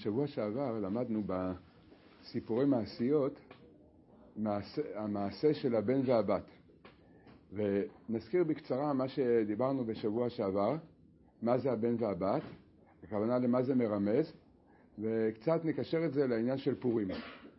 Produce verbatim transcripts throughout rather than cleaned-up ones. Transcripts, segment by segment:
בשבוע שעבר למדנו בסיפורי מעשיות מעשה, המעשה של הבן והבת, ונזכיר בקצרה מה שדיברנו בשבוע שעבר, מה זה הבן והבת, הכוונה למה זה מרמז, וקצת נקשר את זה לעניין של פורים.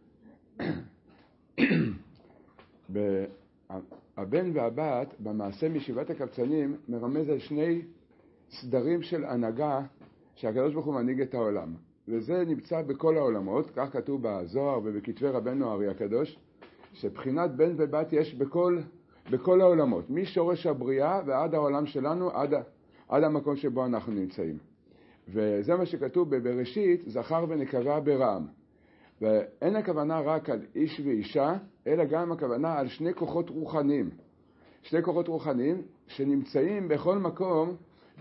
הבן והבת במעשה מישיבת הקבצנים מרמז על שני סדרים של הנהגה שהקדוש ברוך הוא מנהיג את העולם, וזה נמצא בכל העולמות. כך כתוב בזוהר ובכתבי רבנו ארי הקדוש, שבחינת בן ובת יש בכל, בכל העולמות, משורש הבריאה ועד העולם שלנו, עד, עד המקום שבו אנחנו נמצאים. וזה מה שכתוב בבראשית, זכר ונקבה ברעם. ואין הכוונה רק על איש ואישה, אלא גם הכוונה על שני כוחות רוחניים. שני כוחות רוחניים שנמצאים בכל מקום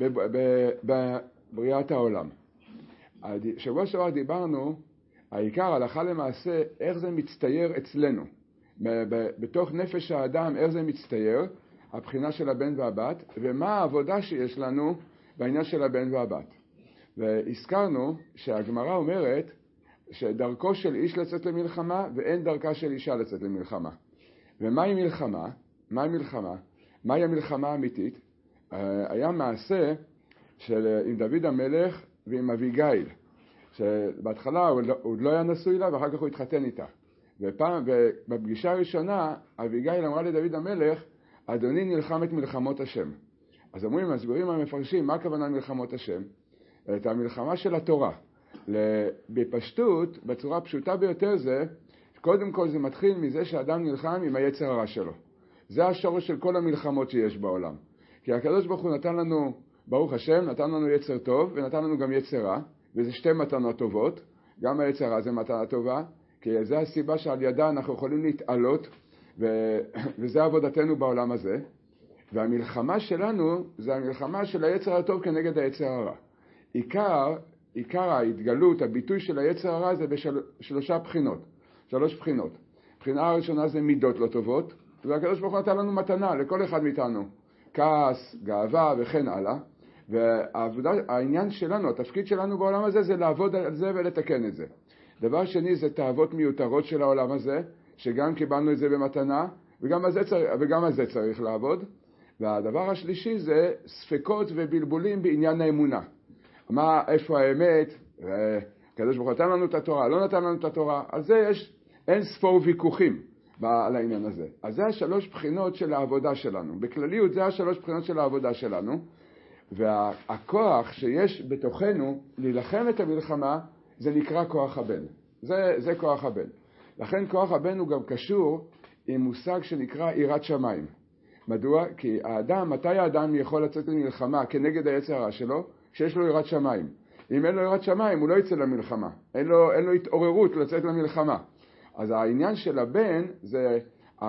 בבריאת העולם. שבוע שעבר דיברנו, העיקר הלכה למעשה, איך זה מצטייר אצלנו. בתוך נפש האדם, איך זה מצטייר, הבחינה של הבן והבת, ומה העבודה שיש לנו בעניין של הבן והבת. והזכרנו שהגמרא אומרת, שדרכו של איש לצאת למלחמה ואין דרכה של אישה לצאת למלחמה. ומהי מלחמה? מהי מלחמה? מהי המלחמה האמיתית? היה מעשה של עם דוד המלך ועם אביגיל, שבהתחלה הוא עוד לא היה נשוי לה ואחר כך הוא התחתן איתה. ופעם, ובפגישה הראשונה אביגיל אמרה לדוד המלך, אדוני נלחם את מלחמות השם. אז אומרים, מסבירים המפרשים, מה הכוונה מלחמות השם? את המלחמה של התורה. בפשטות, בצורה פשוטה ביותר זה, קודם כל זה מתחיל מזה שאדם נלחם עם היצר הרע שלו. זה השורש של כל המלחמות שיש בעולם. כי הקדוש ברוך הוא נתן לנו, ברוך השם, נתן לנו יצר טוב ונתן לנו גם יצר רע, וזה שתי מתנות טובות. גם היצר רע זה מתנה טובה, כי זה הסיבה שעל ידה אנחנו יכולים להתעלות, ו... וזה עבודתנו בעולם הזה. והמלחמה שלנו זה המלחמה של היצר הטוב כנגד היצר הרע. עיקר עיקר ההתגלות, הביטוי של היצר הרע זה בשלושה בחינות, שלוש בחינות. הבחינה הראשונה זה מידות לא טובות, והקדוש ברוך הוא נתן לנו מתנה לכל אחד מאיתנו, כעס, גאווה וכן הלאה. והעניין שלנו, התפקיד שלנו בעולם הזה זה לעבוד על זה ולתקן את זה. דבר שני זה תאוות מיותרות של העולם הזה, שגם קיבלנו את זה במתנה, וגם על זה צריך, וגם על זה צריך לעבוד. והדבר השלישי זה ספקות ובלבולים בעניין האמונה. מה, איפה האמת? הקדוש ברוך הוא נתן לנו את התורה, לא נתן לנו את התורה. על זה יש אין ספור ויכוחים על העניין הזה. אז זה השלוש בחינות של העבודה שלנו. בכלליות זה השלוש בחינות של העבודה שלנו. והכוח שיש בתוכנו להילחם את המלחמה, זה נקרא כוח הבן. זה, זה כוח הבן. לכן כוח הבן הוא גם קשור עם מושג שנקרא יראת שמיים. מדוע? כי האדם, מתי האדם יכול לצאת למלחמה כנגד היצר הרע שלו? שיש לו יראת שמיים. אם אין לו יראת שמיים, הוא לא יצא למלחמה. אין לו, אין לו התעוררות לצאת למלחמה. אז העניין של הבן זה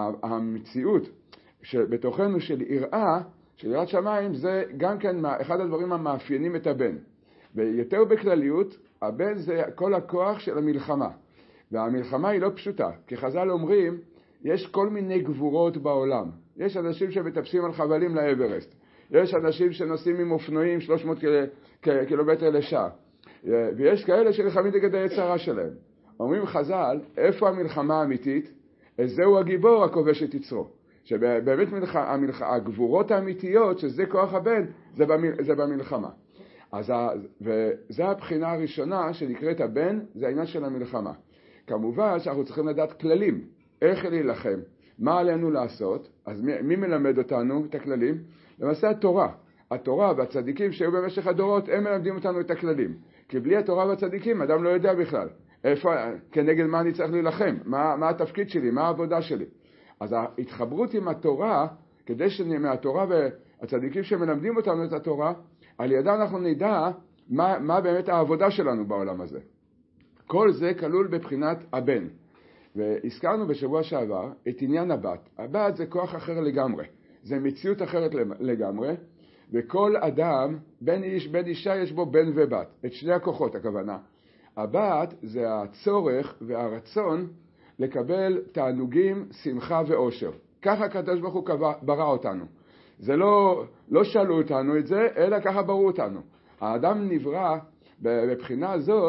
המציאות שבתוכנו של יראה, של יראת שמיים, זה גם כן אחד הדברים המאפיינים את הבן. ויותר בכלליות, הבן זה כל הכוח של המלחמה. והמלחמה היא לא פשוטה. כי חז"ל אומרים, יש כל מיני גבורות בעולם. יש אנשים שמטפסים על חבלים לאברסט. יש אנשים שנוסעים עם אופנועים שלוש מאות קילומטר לשעה. ויש כאלה שנלחמים נגד היצר הרע שלהם. אומרים חז"ל, איפה המלחמה האמיתית? זהו הגיבור הכובש את יצרו. שבאמת מלח... המלח... הגבורות האמיתיות, שזה כוח הבן, זה, במל... זה במלחמה. אז ה... וזה הבחינה הראשונה שנקראת הבן, זה העניין של המלחמה. כמובן שאנחנו צריכים לדעת כללים. איך להילחם? מה עלינו לעשות? אז מי, מי מלמד אותנו את הכללים? למעשה התורה. התורה והצדיקים שהיו במשך הדורות, הם מלמדים אותנו את הכללים. כי בלי התורה והצדיקים, אדם לא יודע בכלל. איפה, כנגד מה אני צריך להילחם? מה, מה התפקיד שלי? מה העבודה שלי? אז ההתחברות עם התורה, כדי שמהתורה והצדיקים שמלמדים אותנו את התורה, על ידה אנחנו נדע מה, מה באמת העבודה שלנו בעולם הזה. כל זה כלול בבחינת הבן. והזכרנו בשבוע שעבר את עניין הבת. הבת זה כוח אחר לגמרי. זה מציאות אחרת לגמרי. וכל אדם, בין איש, בין אישה, יש בו בן ובת. את שני הכוחות הכוונה. הבת זה הצורך והרצון לקבל תענוגים, שמחה ואושר. ככה הקדוש ברוך הוא ברא אותנו. זה לא, לא שאלו אותנו את זה, אלא ככה בראו אותנו. האדם נברא בבחינה הזאת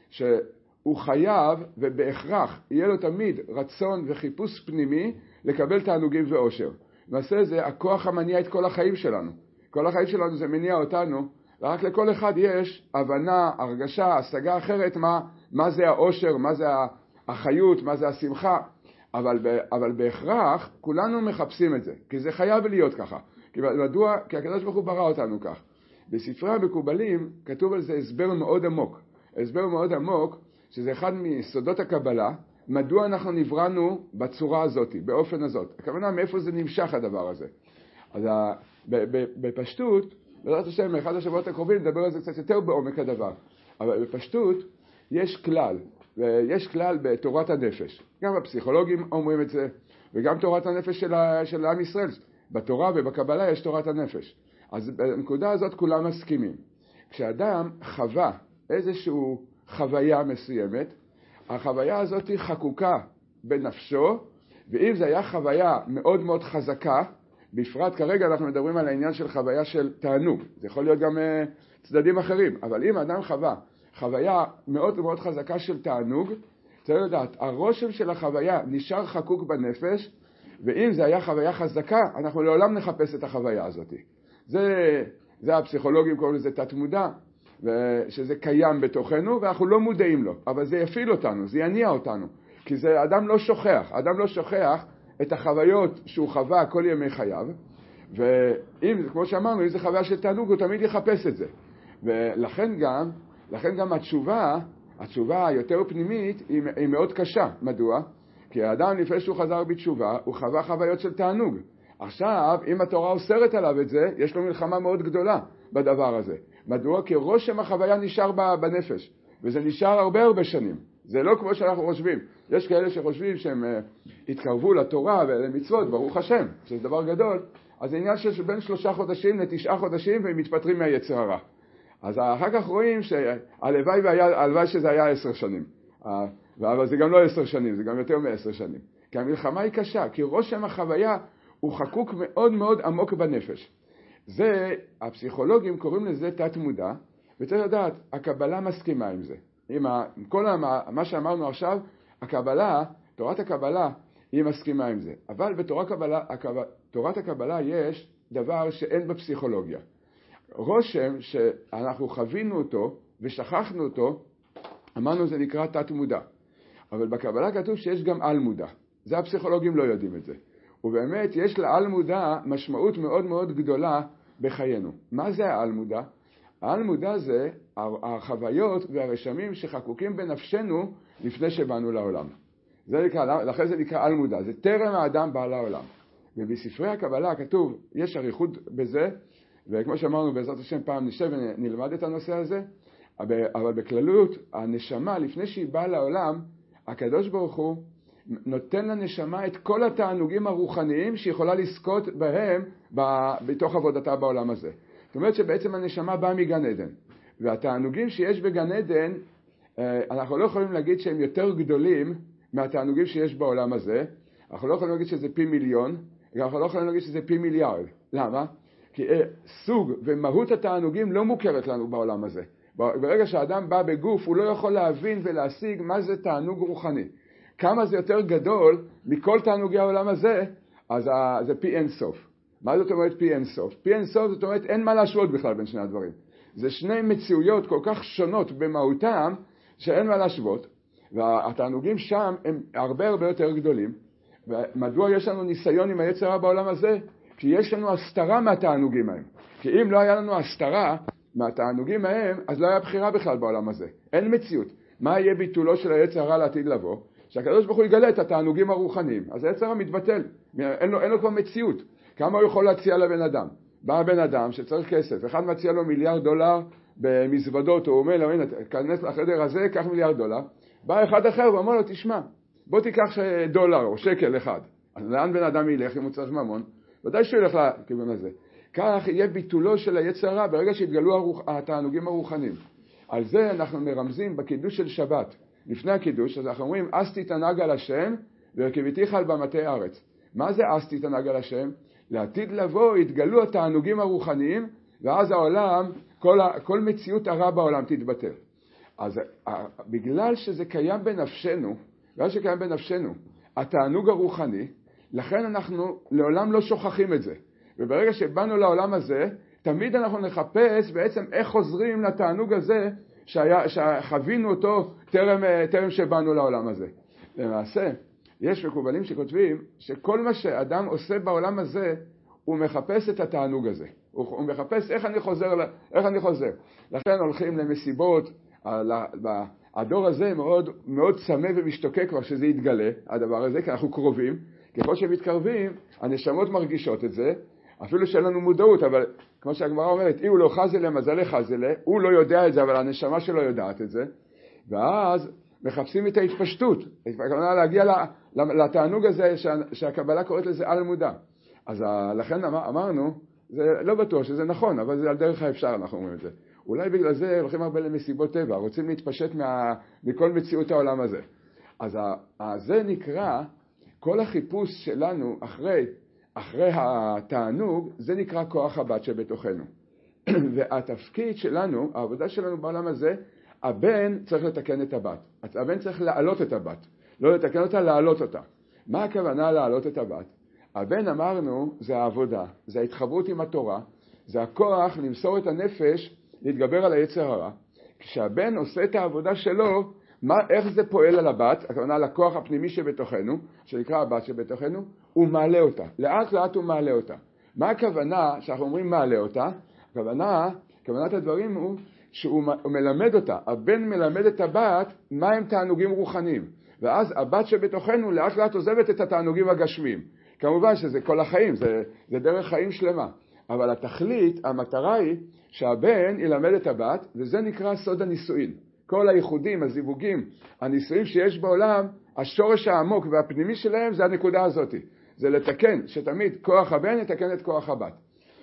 שהוא חייב ובהכרח יהיה לו תמיד רצון וחיפוש פנימי לקבל תענוגים ואושר. למעשה זה הכוח המניע את כל החיים שלנו. כל החיים שלנו זה מניע אותנו, ורק לכל אחד יש הבנה, הרגשה, השגה אחרת מה, מה זה האושר, מה זה החיות, מה זה השמחה. אבל, אבל בהכרח כולנו מחפשים את זה, כי זה חייב להיות ככה. כי מדוע? כי הקדוש ברוך הוא ברא אותנו כך. בספרי המקובלים כתוב על זה הסבר מאוד עמוק. הסבר מאוד עמוק, שזה אחד מיסודות הקבלה, מדוע אנחנו נבראנו בצורה הזאת, באופן הזאת. הכוונה מאיפה זה נמשך הדבר הזה. אז בפשטות, בעזרת השם, מאחד השבועות הקרובים נדבר על זה קצת יותר בעומק הדבר. אבל בפשטות יש כלל, ויש כלל בתורת הנפש. גם הפסיכולוגים אומרים את זה, וגם תורת הנפש של, של עם ישראל. בתורה ובקבלה יש תורת הנפש. אז בנקודה הזאת כולם מסכימים. כשאדם חווה איזושהי חוויה מסוימת, החוויה הזאת היא חקוקה בנפשו, ואם זה היה חוויה מאוד מאוד חזקה, בפרט כרגע אנחנו מדברים על העניין של חוויה של תענוג, זה יכול להיות גם uh, צדדים אחרים, אבל אם אדם חווה חוויה מאוד מאוד חזקה של תענוג, צריך לדעת, הרושם של החוויה נשאר חקוק בנפש, ואם זה היה חוויה חזקה, אנחנו לעולם נחפש את החוויה הזאת. זה, זה הפסיכולוגים קוראים לזה תת מודע, שזה קיים בתוכנו ואנחנו לא מודעים לו, אבל זה יפעיל אותנו, זה יניע אותנו, כי זה אדם לא שוכח, אדם לא שוכח את החוויות שהוא חווה כל ימי חייו, ואם, כמו שאמרנו, אם זה חוויה של תענוג, הוא תמיד יחפש את זה. ולכן גם, לכן גם התשובה, התשובה היותר פנימית היא, היא מאוד קשה. מדוע? כי האדם לפני שהוא חזר בתשובה, הוא חווה חוויות של תענוג. עכשיו, אם התורה אוסרת עליו את זה, יש לו מלחמה מאוד גדולה בדבר הזה. מדוע? כי רושם החוויה נשאר בנפש, וזה נשאר הרבה הרבה שנים. זה לא כמו שאנחנו חושבים. יש כאלה שחושבים שהם uh, התקרבו לתורה ולמצוות, ברוך השם, שזה דבר גדול. אז זה עניין של בין שלושה חודשים לתשעה חודשים, והם מתפטרים מהיצר הרע. אז אחר כך רואים שהלוואי והיה, הלוואי שזה היה עשר שנים. Uh, אבל זה גם לא עשר שנים, זה גם יותר מעשר שנים. כי המלחמה היא קשה, כי רושם החוויה הוא חקוק מאוד מאוד עמוק בנפש. זה, הפסיכולוגים קוראים לזה תת מודע, וצריך לדעת, הקבלה מסכימה עם זה. עם כל מה שאמרנו עכשיו, הקבלה, תורת הקבלה, היא מסכימה עם זה. אבל בתורת הקבלה, תורת הקבלה יש דבר שאין בפסיכולוגיה. רושם שאנחנו חווינו אותו ושכחנו אותו, אמרנו זה נקרא תת מודע. אבל בקבלה כתוב שיש גם על מודע. זה הפסיכולוגים לא יודעים את זה. ובאמת יש לעל מודע משמעות מאוד מאוד גדולה בחיינו. מה זה העל מודע? העל מודע זה החוויות והרשמים שחקוקים בנפשנו לפני שבאנו לעולם. זה נקרא, לכן זה נקרא על מודע, זה טרם האדם בא לעולם. ובספרי הקבלה כתוב, יש אריכות בזה, וכמו שאמרנו בעזרת השם פעם נשב ונלמד את הנושא הזה, אבל בכללות הנשמה לפני שהיא באה לעולם, הקדוש ברוך הוא נותן לנשמה את כל התענוגים הרוחניים שיכולה לזכות בהם בתוך עבודתה בעולם הזה. זאת אומרת שבעצם הנשמה באה מגן עדן, והתענוגים שיש בגן עדן, אנחנו לא יכולים להגיד שהם יותר גדולים מהתענוגים שיש בעולם הזה. אנחנו לא יכולים להגיד שזה פי מיליון, אנחנו לא יכולים להגיד שזה פי מיליארד. למה? כי סוג ומהות התענוגים לא מוכרת לנו בעולם הזה. ברגע שהאדם בא בגוף, הוא לא יכול להבין ולהשיג מה זה תענוג רוחני. כמה זה יותר גדול מכל תענוגי העולם הזה, אז זה פי אין סוף. מה זאת אומרת פי אין סוף? פי אין סוף זאת אומרת אין מה להשוות בכלל בין שני הדברים. זה שני מציאויות כל כך שונות במהותם שאין מה להשוות, והתענוגים שם הם הרבה הרבה יותר גדולים. ומדוע יש לנו ניסיון עם היצר הרע בעולם הזה? כי יש לנו הסתרה מהתענוגים ההם. כי אם לא היה לנו הסתרה מהתענוגים ההם, אז לא היה בחירה בכלל בעולם הזה. אין מציאות. מה יהיה ביטולו של היצר הרע לעתיד לבוא? שהקדוש ברוך הוא יגלה את התענוגים הרוחניים. אז היצר הרע מתבטל. אין לו, אין לו כבר מציאות. כמה הוא יכול להציע לבן אדם? בא בן אדם שצריך כסף. אחד מציע לו מיליארד דולר במזוודות, הוא אומר לו, הנה, כנס לחדר הזה, קח מיליארד דולר. בא אחד אחר ואומר לו, תשמע, בוא תיקח דולר או שקל אחד. אז לאן בן אדם ילך אם הוא צריך ממון? ודאי שהוא ילך לכיוון הזה. כך יהיה ביטולו של היצר הרע ברגע שהתגלו הרוח, התענוגים הרוחניים. על זה אנחנו מרמזים בקידוש של שבת. לפני הקידוש, אז אנחנו אומרים, אסתי תנג על השם והרכבתיך על במטה ארץ. מה זה אסתי תנג על השם? לעתיד לבוא יתגלו התענוגים הרוחניים, ואז העולם, כל, כל מציאות הרע בעולם תתבטל. אז בגלל שזה קיים בנפשנו, בגלל שקיים בנפשנו, התענוג הרוחני, לכן אנחנו לעולם לא שוכחים את זה. וברגע שבאנו לעולם הזה, תמיד אנחנו נחפש בעצם איך חוזרים לתענוג הזה שהיה, שחווינו אותו טרם, טרם שבאנו לעולם הזה. למעשה, יש מקובלים שכותבים שכל מה שאדם עושה בעולם הזה, הוא מחפש את התענוג הזה. הוא, הוא מחפש איך אני חוזר, איך אני חוזר. לכן הולכים למסיבות, הדור הזה מאוד, מאוד צמא ומשתוקק כבר שזה יתגלה, הדבר הזה, כי אנחנו קרובים. ככל שמתקרבים, הנשמות מרגישות את זה, אפילו שאין לנו מודעות, אבל כמו שהגמרא אומרת, אי הוא לא חזלה, מזלה חזלה, הוא לא יודע את זה, אבל הנשמה שלו יודעת את זה, ואז מחפשים את ההתפשטות, הכוונה להגיע לתענוג הזה שהקבלה קוראת לזה על מודע. אז לכן אמרנו, זה לא בטוח שזה נכון, אבל זה על דרך האפשר אנחנו אומרים את זה. אולי בגלל זה הולכים הרבה למסיבות טבע, רוצים להתפשט מה, מכל מציאות העולם הזה. אז זה נקרא, כל החיפוש שלנו אחרי, אחרי התענוג, זה נקרא כוח הבת שבתוכנו. והתפקיד שלנו, העבודה שלנו בעולם הזה, הבן צריך לתקן את הבת. הבן צריך להעלות את הבת. לא לתקן אותה, להעלות אותה. מה הכוונה להעלות את הבת? הבן אמרנו, זה העבודה, זה ההתחברות עם התורה, זה הכוח למסור את הנפש, להתגבר על היצר הרע. כשהבן עושה את העבודה שלו, מה, איך זה פועל על הבת, הכוונה לכוח הפנימי שבתוכנו, שנקרא הבת שבתוכנו, הוא מעלה אותה. לאט לאט הוא מעלה אותה. מה הכוונה שאנחנו אומרים מעלה אותה? הכוונה, כוונת הדברים הוא שהוא מלמד אותה. הבן מלמד את הבת מה הם תענוגים רוחניים. ואז הבת שבתוכנו לאט לאט עוזבת את התענוגים הגשמיים. כמובן שזה כל החיים, זה, זה דרך חיים שלמה. אבל התכלית, המטרה היא שהבן ילמד את הבת, וזה נקרא סוד הנישואין. כל הייחודים, הזיווגים, הנישואים שיש בעולם, השורש העמוק והפנימי שלהם זה הנקודה הזאת. זה לתקן, שתמיד כוח הבן יתקן את כוח הבת.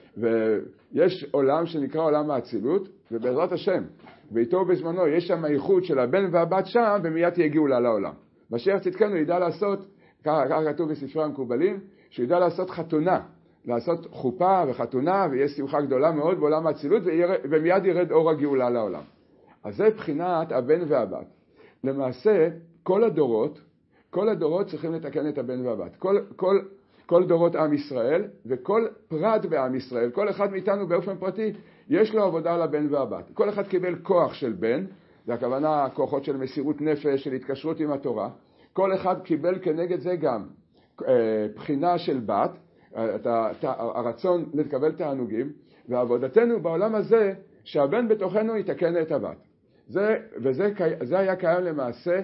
ויש עולם שנקרא עולם האצילות, ובעזרת השם, ואיתו בזמנו יש שם הייחוד של הבן והבת שם, ומיד יגיעו לה לעולם. משיח צדקנו ידע לעשות, כך כתוב בספרי המקובלים, שידע לעשות חתונה, לעשות חופה וחתונה, ויש שמחה גדולה מאוד בעולם האצילות, ומיד ירד אור הגאולה לעולם. אז זה בחינת הבן והבת. למעשה, כל הדורות, כל הדורות צריכים לתקן את הבן והבת. כל, כל, כל דורות עם ישראל, וכל פרט בעם ישראל, כל אחד מאיתנו באופן פרטי, יש לו עבודה על הבן והבת. כל אחד קיבל כוח של בן, זה הכוונה כוחות של מסירות נפש, של התקשרות עם התורה. כל אחד קיבל כנגד זה גם אה, בחינה של בת, את הרצון לקבל תענוגים, ועבודתנו בעולם הזה, שהבן בתוכנו יתקן את הבת. זה, וזה זה היה קיים למעשה,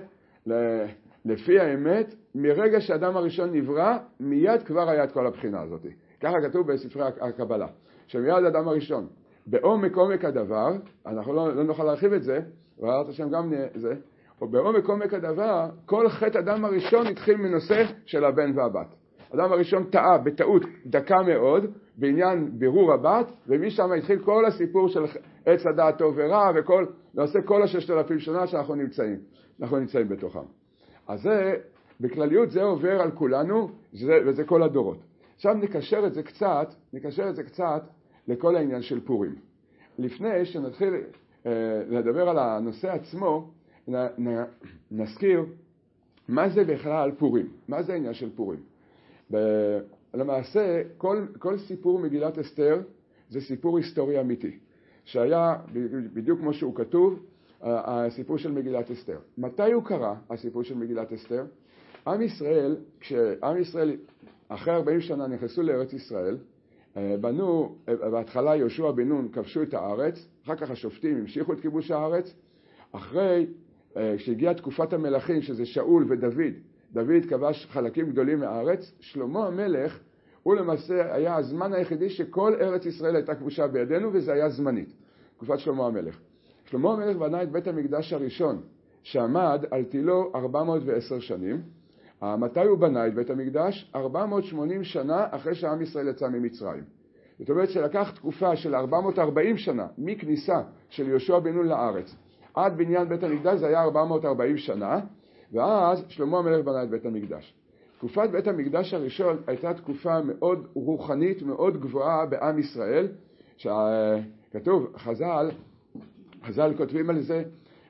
לפי האמת, מרגע שהאדם הראשון נברא, מיד כבר היה את כל הבחינה הזאת. ככה כתוב בספרי הקבלה, שמיד האדם הראשון, בעומק עומק הדבר, אנחנו לא, לא נוכל להרחיב את זה, ועלת השם גם זה, או בעומק עומק הדבר, כל חטא אדם הראשון התחיל מנושא של הבן והבת. האדם הראשון טעה בטעות דקה מאוד, בעניין בירור הבת, ומשם התחיל כל הסיפור של עץ הדעת טוב ורע, וכל, נעשה כל הששת אלפים שנה שאנחנו נמצאים, אנחנו נמצאים בתוכם. אז זה, בכלליות זה עובר על כולנו, זה, וזה כל הדורות. עכשיו נקשר את זה קצת, נקשר את זה קצת לכל העניין של פורים. לפני שנתחיל אה, לדבר על הנושא עצמו, נ, נ, נזכיר מה זה בכלל פורים, מה זה העניין של פורים. ב- למעשה, כל, כל סיפור מגילת אסתר זה סיפור היסטורי אמיתי, שהיה בדיוק כמו שהוא כתוב, הסיפור של מגילת אסתר. מתי הוא קרה, הסיפור של מגילת אסתר? עם ישראל, כשעם ישראל אחרי ארבעים שנה נכנסו לארץ ישראל, בנו, בהתחלה יהושע בן נון כבשו את הארץ, אחר כך השופטים המשיכו את כיבוש הארץ, אחרי כשהגיעה תקופת המלכים, שזה שאול ודוד, דוד כבש חלקים גדולים מהארץ, שלמה המלך, הוא למעשה היה הזמן היחידי שכל ארץ ישראל הייתה כבושה בידינו, וזה היה זמנית, תקופת שלמה המלך. שלמה המלך בנה את בית המקדש הראשון, שעמד על תילו ארבע מאות ועשר שנים. מתי הוא בנה את בית המקדש? ארבע מאות ושמונים שנה אחרי שעם ישראל יצא ממצרים. זאת אומרת שלקח תקופה של ארבע מאות וארבעים שנה, מכניסה של יהושע בן נון לארץ, עד בניין בית המקדש זה היה ארבע מאות וארבעים שנה, ואז שלמה המלך בנה את בית המקדש. תקופת בית המקדש הראשון הייתה תקופה מאוד רוחנית, מאוד גבוהה בעם ישראל, שכתוב, חז"ל, חז"ל כותבים על זה,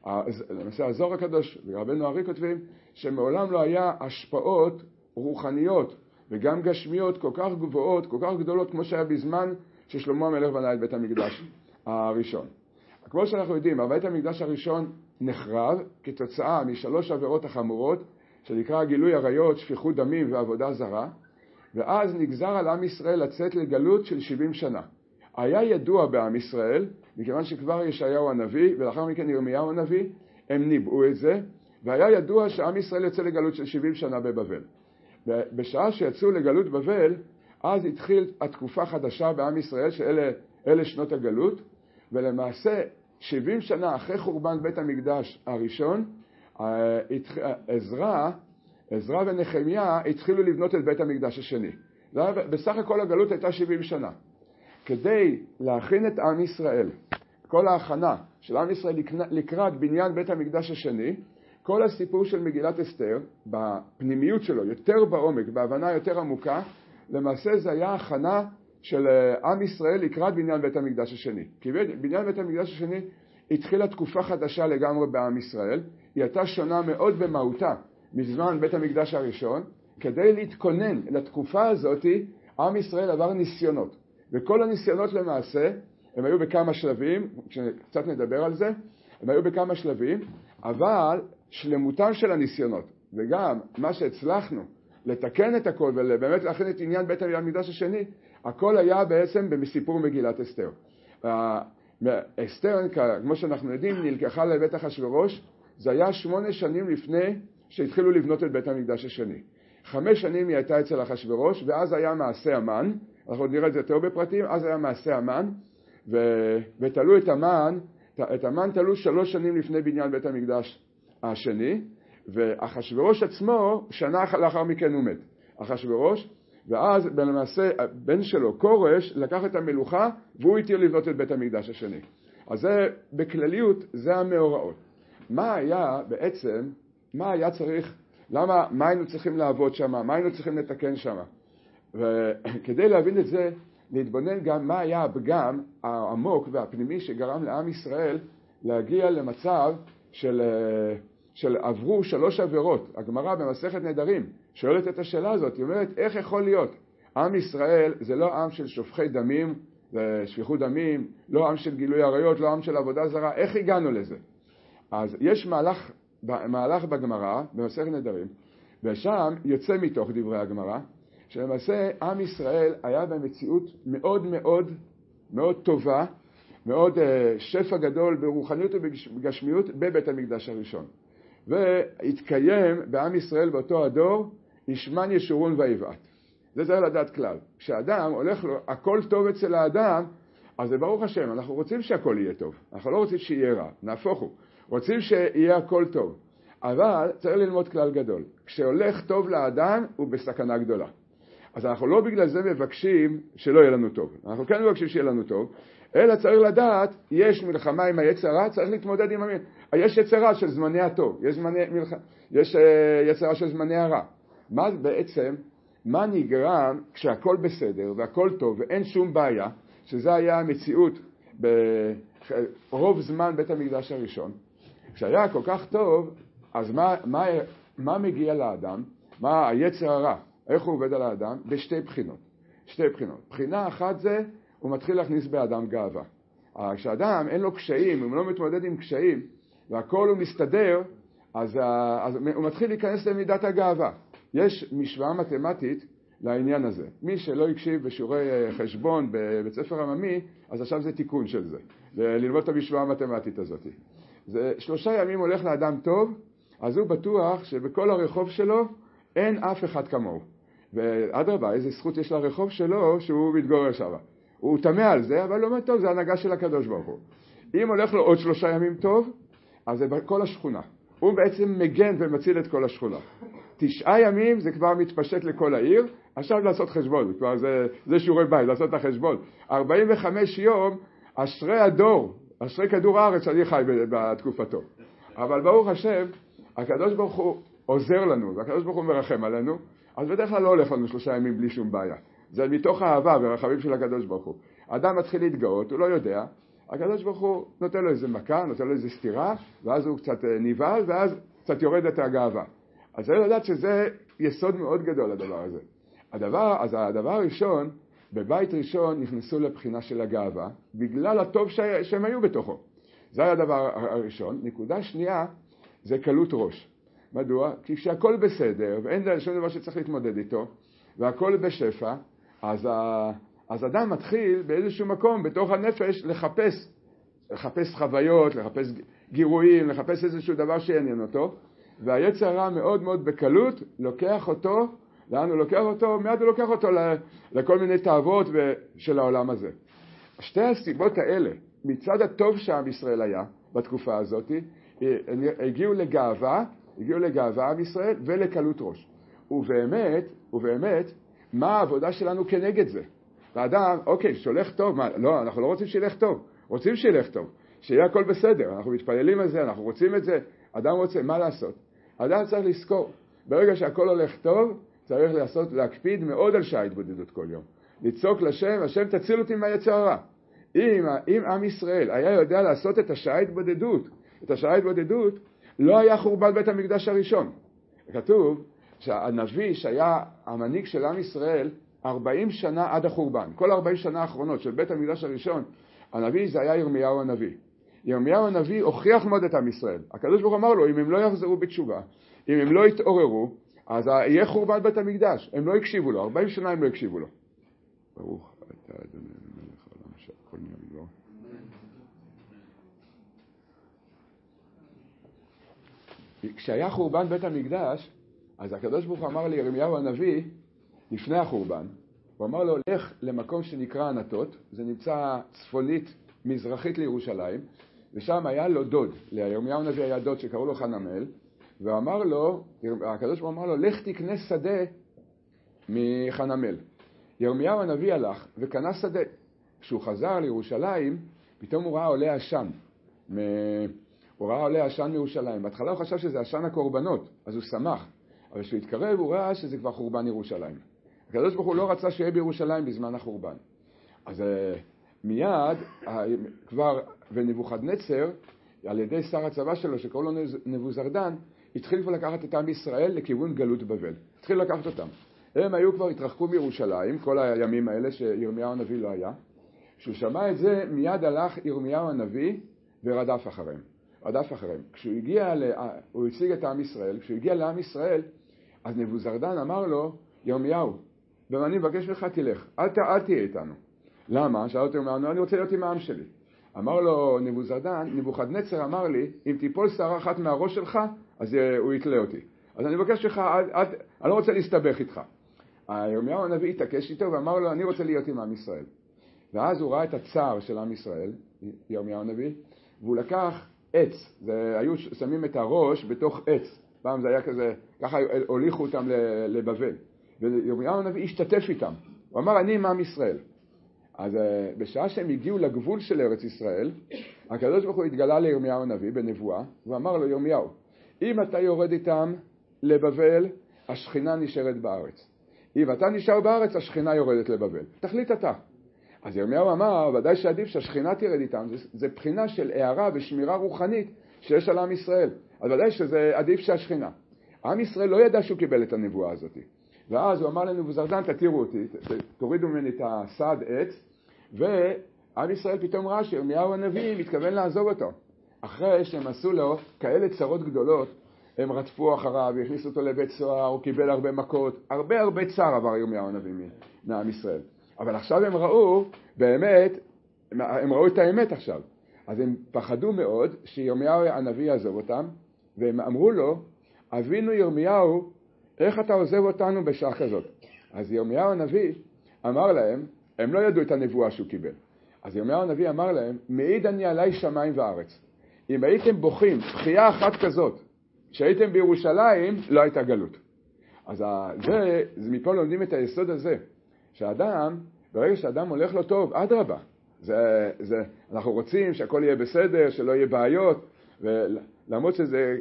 למעשה הזוהר הקדוש ורבנו ארי כותבים שמעולם לא היה השפעות רוחניות וגם גשמיות כל כך גבוהות, כל כך גדולות כמו שהיה בזמן ששלמה המלך בנה את בית המקדש הראשון. כמו שאנחנו יודעים, בית המקדש הראשון נחרב כתוצאה משלוש עבירות החמורות שנקרא גילוי עריות, שפיכות דמים ועבודה זרה, ואז נגזר על עם ישראל לצאת לגלות של שבעים שנה. היה ידוע בעם ישראל, מכיוון שכבר ישעיהו הנביא ולאחר מכן ירמיהו הנביא, הם ניבאו את זה, והיה ידוע שעם ישראל יוצא לגלות של שבעים שנה בבבל. בשעה שיצאו לגלות בבל, אז התחיל התקופה חדשה בעם ישראל, שאלה אלה שנות הגלות, ולמעשה שבעים שנה אחרי חורבן בית המקדש הראשון, עזרא, עזרא ונחמיה התחילו לבנות את בית המקדש השני. בסך הכל הגלות הייתה שבעים שנה. כדי להכין את עם ישראל, כל ההכנה של עם ישראל לקראת בניין בית המקדש השני, כל הסיפור של מגילת אסתר, בפנימיות שלו, יותר בעומק, בהבנה יותר עמוקה, למעשה זה היה הכנה של עם ישראל לקראת בניין בית המקדש השני. כי בניין בית המקדש השני התחילה תקופה חדשה לגמרי בעם ישראל, היא הייתה שונה מאוד במהותה מזמן בית המקדש הראשון. כדי להתכונן לתקופה הזאת, עם ישראל עבר ניסיונות. וכל הניסיונות למעשה, הם היו בכמה שלבים, כשקצת נדבר על זה, הם היו בכמה שלבים, אבל שלמותם של הניסיונות, וגם מה שהצלחנו לתקן את הכל ובאמת להכין את עניין בית המקדש השני, הכל היה בעצם בסיפור מגילת אסתר. אסתר, כמו שאנחנו יודעים, נלקחה לבית אחשוורוש, זה היה שמונה שנים לפני שהתחילו לבנות את בית המקדש השני. חמש שנים היא הייתה אצל אחשוורוש, ואז היה מעשה המן, אנחנו נראה את זה יותר בפרטים, אז היה מעשה המן, ו... ותלו את המן, את המן תלו שלוש שנים לפני בניין בית המקדש השני, ואחשוורוש עצמו שנה לאחר מכן הוא מת. אחשוורוש, ואז למעשה בן שלו, קורש, לקח את המלוכה, והוא התיר לבנות את בית המקדש השני. אז זה, בכלליות, זה המאורעות. מה היה בעצם, מה היה צריך, למה, מה היינו צריכים לעבוד שם, מה היינו צריכים לתקן שם? וכדי להבין את זה, להתבונן גם מה היה הפגם העמוק והפנימי שגרם לעם ישראל להגיע למצב של, של עברו שלוש עבירות. הגמרא במסכת נדרים שואלת את השאלה הזאת, היא אומרת, איך יכול להיות? עם ישראל זה לא עם של שופכי דמים, שפיכות דמים, לא עם של גילוי עריות, לא עם של עבודה זרה, איך הגענו לזה? אז יש מהלך, מהלך בגמרא, במסכת נדרים, ושם יוצא מתוך דברי הגמרא, שלמעשה עם ישראל היה במציאות מאוד מאוד מאוד טובה, מאוד שפע גדול ברוחניות ובגשמיות בבית המקדש הראשון. והתקיים בעם ישראל באותו הדור ישמן ישורון ויבעט. זה צריך לדעת כלל. כשאדם הולך לו, הכל טוב אצל האדם, אז זה ברוך השם, אנחנו רוצים שהכל יהיה טוב. אנחנו לא רוצים שיהיה רע, נהפוך הוא. רוצים שיהיה הכל טוב. אבל צריך ללמוד כלל גדול. כשהולך טוב לאדם, הוא בסכנה גדולה. אז אנחנו לא בגלל זה מבקשים שלא יהיה לנו טוב. אנחנו כן מבקשים שיהיה לנו טוב, אלא צריך לדעת, יש מלחמה עם היצר הרע, צריך להתמודד עם המלחמה. יש יצר רע של זמני הטוב, יש, זמני, מלח... יש uh, יצר רע של זמני הרע. מה בעצם, מה נגרם כשהכל בסדר והכל טוב ואין שום בעיה, שזה היה המציאות ברוב זמן בית המקדש הראשון. כשהיה כל כך טוב, אז מה, מה, מה מגיע לאדם? מה היצר הרע? איך הוא עובד על האדם? בשתי בחינות. שתי בחינות. בחינה אחת זה, הוא מתחיל להכניס באדם גאווה. כשאדם אין לו קשיים, אם הוא לא מתמודד עם קשיים, והכל הוא מסתדר, אז, אז הוא מתחיל להיכנס למידת הגאווה. יש משוואה מתמטית לעניין הזה. מי שלא יקשיב בשיעורי חשבון בבית ספר עממי, אז עכשיו זה תיקון של זה. ללמוד את המשוואה המתמטית הזאת. זה, שלושה ימים הולך לאדם טוב, אז הוא בטוח שבכל הרחוב שלו אין אף אחד כמוהו. ואדרבה, איזה זכות יש לרחוב שלו שהוא מתגורר שם. הוא תמה על זה, אבל לא מה טוב, זה הנהגה של הקדוש ברוך הוא. אם הולך לו עוד שלושה ימים טוב, אז זה בכל השכונה. הוא בעצם מגן ומציל את כל השכונה. תשעה ימים זה כבר מתפשט לכל העיר, עכשיו לעשות חשבון, כבר זה, זה שיעורי בית, לעשות את החשבון. ארבעים וחמישה יום, אשרי הדור, אשרי כדור הארץ שאני חי בתקופתו. אבל ברוך השם, הקדוש ברוך הוא עוזר לנו, והקדוש ברוך הוא מרחם עלינו, אז בדרך כלל לא הולך לנו שלושה ימים בלי שום בעיה. זה מתוך האהבה ורחמים של הקדוש ברוך הוא. אדם מתחיל להתגאות, הוא לא יודע, הקדוש ברוך הוא נותן לו איזה מכה, נותן לו איזה סתירה, ואז הוא קצת נבהל, ואז קצת יורד את הגאווה. אז צריך לדעת שזה יסוד מאוד גדול, הדבר הזה. הדבר, אז הדבר הראשון, בבית ראשון נכנסו לבחינה של הגאווה, בגלל הטוב שהם היו בתוכו. זה היה הדבר הראשון. נקודה שנייה, זה קלות ראש. מדוע? כי כשהכל בסדר, ואין שום דבר שצריך להתמודד איתו, והכל בשפע, אז, ה... אז אדם מתחיל באיזשהו מקום, בתוך הנפש, לחפש, לחפש חוויות, לחפש גירויים, לחפש איזשהו דבר שיעניין אותו, והיצר הרע מאוד מאוד בקלות לוקח אותו, לאן הוא לוקח אותו? מיד הוא לוקח אותו לכל מיני תאוות של העולם הזה. שתי הסיבות האלה, מצד הטוב שעם ישראל היה בתקופה הזאת, הגיעו לגאווה, הגיעו לגאווה עם ישראל ולקלות ראש. ובאמת, ובאמת, מה העבודה שלנו כנגד זה? האדם, אוקיי, שהולך טוב, מה, לא, אנחנו לא רוצים שילך טוב, רוצים שילך טוב, שיהיה הכל בסדר, אנחנו מתפללים על זה, אנחנו רוצים את זה, אדם רוצה, מה לעשות? אדם צריך לזכור, ברגע שהכל הולך טוב, צריך לעשות, להקפיד מאוד על שעה התבודדות כל יום. לצעוק לשם, השם תציל אותי מהיצר הרע. אם, אם עם ישראל היה יודע לעשות את השעה התבודדות, את השעה התבודדות, לא היה חורבן בית המקדש הראשון. כתוב שהנביא שהיה המנהיג של עם ישראל ארבעים שנה עד החורבן. כל ארבעים שנה האחרונות של בית המקדש הראשון, הנביא זה היה ירמיהו הנביא. ירמיהו הנביא הוכיח מאוד את עם ישראל. הקדוש ברוך הוא אמר לו, אם הם לא יחזרו בתשובה, אם הם לא יתעוררו, אז יהיה חורבן בית המקדש. הם לא הקשיבו לו, ארבעים שנה הם לא הקשיבו לו. ברוך אתה אדוני מלך העולם שהכל נהיה בדברו. כשהיה חורבן בית המקדש, אז הקדוש ברוך הוא אמר לירמיהו הנביא, לפני החורבן, הוא אמר לו, לך למקום שנקרא ענתות, זה נמצא צפונית, מזרחית לירושלים, ושם היה לו דוד, לירמיהו הנביא היה דוד שקראו לו חנמאל, והוא אמר לו, הקדוש ברוך הוא אמר לו, לך תקנה שדה מחנמאל. ירמיהו הנביא הלך וקנה שדה. כשהוא חזר לירושלים, פתאום הוא ראה עולה עשן. מ... הוא ראה עולה עשן מירושלים. בהתחלה הוא חשב שזה עשן הקורבנות, אז הוא שמח. אבל כשהוא התקרב הוא ראה שזה כבר חורבן ירושלים. הקדוש ברוך הוא לא רצה שיהיה בירושלים בזמן החורבן. אז מיד, כבר ונבוכדנצר, על ידי שר הצבא שלו, שקראו לו נבוזרדן, התחיל כבר לקחת את עם ישראל לכיוון גלות בבל. התחיל לקחת אותם. הם היו כבר התרחקו מירושלים, כל הימים האלה שירמיהו הנביא לא היה. כשהוא שמע את זה, מיד הלך ירמיהו הנביא ורדף אחריהם. רדף אחריהם. כשהוא הגיע, הוא הציג את עם ישראל, כשהוא הגיע לעם ישראל, אז נבוזרדן אמר לו, ירמיהו, ואני מבקש לך תלך, אל, אל תהיה איתנו. למה? שאל אותו ירמיהו, אני רוצה להיות עם העם שלי. אמר לו נבוזרדן, נבוכדנצר אמר לי, אם תיפול שערה אחת מהראש שלך, אז הוא יתלה אותי. אז אני מבקש לך, אל, אל, אני לא רוצה להסתבך איתך. ירמיהו הנביא התעקש איתו ואמר לו, אני רוצה להיות עם עם ישראל. ואז הוא ראה את הצער של עם ישראל, ירמיהו הנביא, והוא לקח עץ, זה, היו שמים את הראש בתוך עץ. פעם זה היה כזה, ככה הוליכו אותם לבבל. וירמיהו הנביא השתתף איתם. הוא אמר, אני עם עם ישראל. אז בשעה שהם הגיעו לגבול של ארץ ישראל, הקדוש ברוך הוא התגלה לירמיהו הנביא בנבואה, ואמר לו, ירמיהו, אם אתה יורד איתם לבבל, השכינה נשארת בארץ. אם אתה נשאר בארץ, השכינה יורדת לבבל. תחליט אתה. אז ירמיהו אמר, ודאי שעדיף שהשכינה תרד איתם, זה, זה בחינה של הערה ושמירה רוחנית שיש על עם ישראל. אז ודאי שזה עדיף שהשכינה. עם ישראל לא ידע שהוא קיבל את הנבואה הזאת. ואז הוא אמר לנבוזרדן, תתירו אותי, תורידו ממני את הסעד עץ, ועם ישראל פתאום ראה שירמיהו הנביא מתכוון לעזוב אותו. אחרי שהם עשו לו כאלה צרות גדולות, הם רדפו אחריו, הכניסו אותו לבית סוהר, הוא קיבל הרבה מכות, הרבה הרבה צער עבר ירמיהו הנביא מעם ישראל. אבל עכשיו הם ראו, באמת, הם ראו את האמת עכשיו. אז הם פחדו מאוד שירמיהו הנביא יעזוב אותם, והם אמרו לו, אבינו ירמיהו, איך אתה עוזב אותנו בשעה כזאת? אז ירמיהו הנביא אמר להם, הם לא ידעו את הנבואה שהוא קיבל. אז ירמיהו הנביא אמר להם, מעיד אני עליי שמיים וארץ. אם הייתם בוכים, בחייה אחת כזאת, שהייתם בירושלים, לא הייתה גלות. אז זה, זה מפה לומדים את היסוד הזה, שאדם, ברגע שאדם הולך לו טוב, אדרבה. זה, זה, אנחנו רוצים שהכל יהיה בסדר, שלא יהיה בעיות, ולמרות שזה,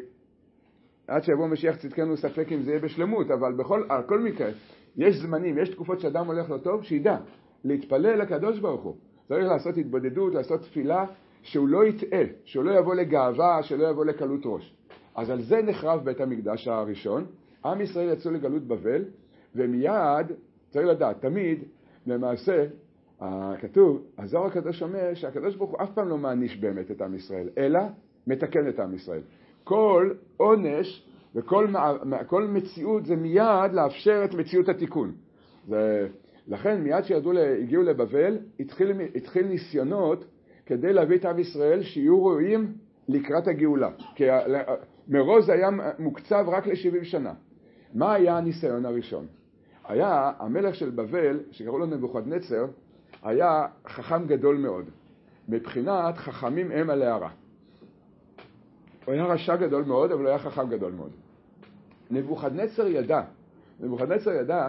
עד שיבוא משיח צדקנו ספק אם זה יהיה בשלמות, אבל בכל, על כל מקרה, יש זמנים, יש תקופות שאדם הולך לו טוב, שידע, להתפלל לקדוש ברוך הוא. צריך לעשות התבודדות, לעשות תפילה, שהוא לא יטעה, שהוא לא יבוא לגאווה, שלא יבוא לקלות ראש. אז על זה נחרב בית המקדש הראשון. עם ישראל יצאו לגלות בבל, ומיד, צריך לדעת, תמיד, למעשה, כתוב, הזוהר הקדוש אומר שהקדוש ברוך הוא אף פעם לא מעניש באמת את עם ישראל, אלא מתקן את עם ישראל. כל עונש וכל כל מציאות זה מיד לאפשר את מציאות התיקון. זה, לכן מיד שידעו, הגיעו לבבל, התחיל, התחיל ניסיונות כדי להביא את עם ישראל שיהיו ראויים לקראת הגאולה. כי מראש זה היה מוקצב רק ל-שבעים שנה. מה היה הניסיון הראשון? היה המלך של בבל, שקראו לו נבוכדנצר, היה חכם גדול מאוד. מבחינת חכמים הם על הערה. הוא היה רשע גדול מאוד, אבל הוא היה חכם גדול מאוד. נבוכדנצר ידע, נבוכדנצר ידע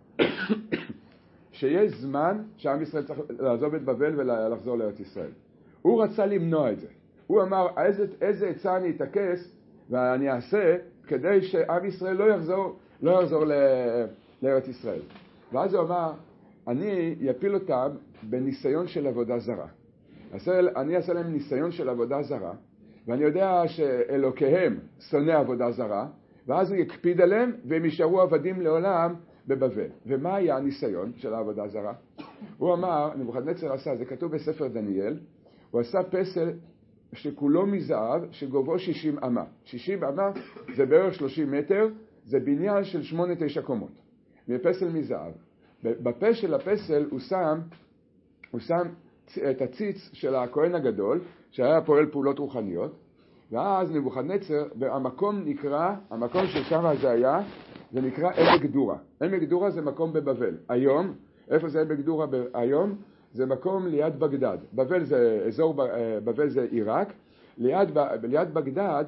שיש זמן שעם ישראל צריך לעזוב את בבל ולחזור לארץ ישראל. הוא רצה למנוע את זה. הוא אמר, איזה, איזה עצה אני אתעקס ואני אעשה כדי שעם ישראל לא יחזור, לא יחזור ל, לארץ ישראל. ואז הוא אמר, אני יפיל אותם בניסיון של עבודה זרה. אני אעשה להם ניסיון של עבודה זרה, ואני יודע שאלוקיהם שונא עבודה זרה, ואז הוא יקפיד עליהם והם יישארו עבדים לעולם בבבל. ומה היה הניסיון של העבודה הזרה? הוא אמר, נבוכדנצר עשה, זה כתוב בספר דניאל, הוא עשה פסל שכולו מזהב, שגובהו שישים אמה. שישים אמה זה בערך שלושים מטר, זה בניין של שמונה תשע קומות. מפסל מזהב. בפה של הפסל הוא שם, הוא שם את הציץ של הכהן הגדול, שהיה פועל פעולות רוחניות, ואז נבוכדנצר, המקום נקרא, המקום ששם זה היה, זה נקרא עמק דורה. עמק דורה זה מקום בבבל. היום, איפה זה עמק דורה היום? זה מקום ליד בגדד. בבל זה, אזור בבל זה עיראק. ליד, ליד בגדד,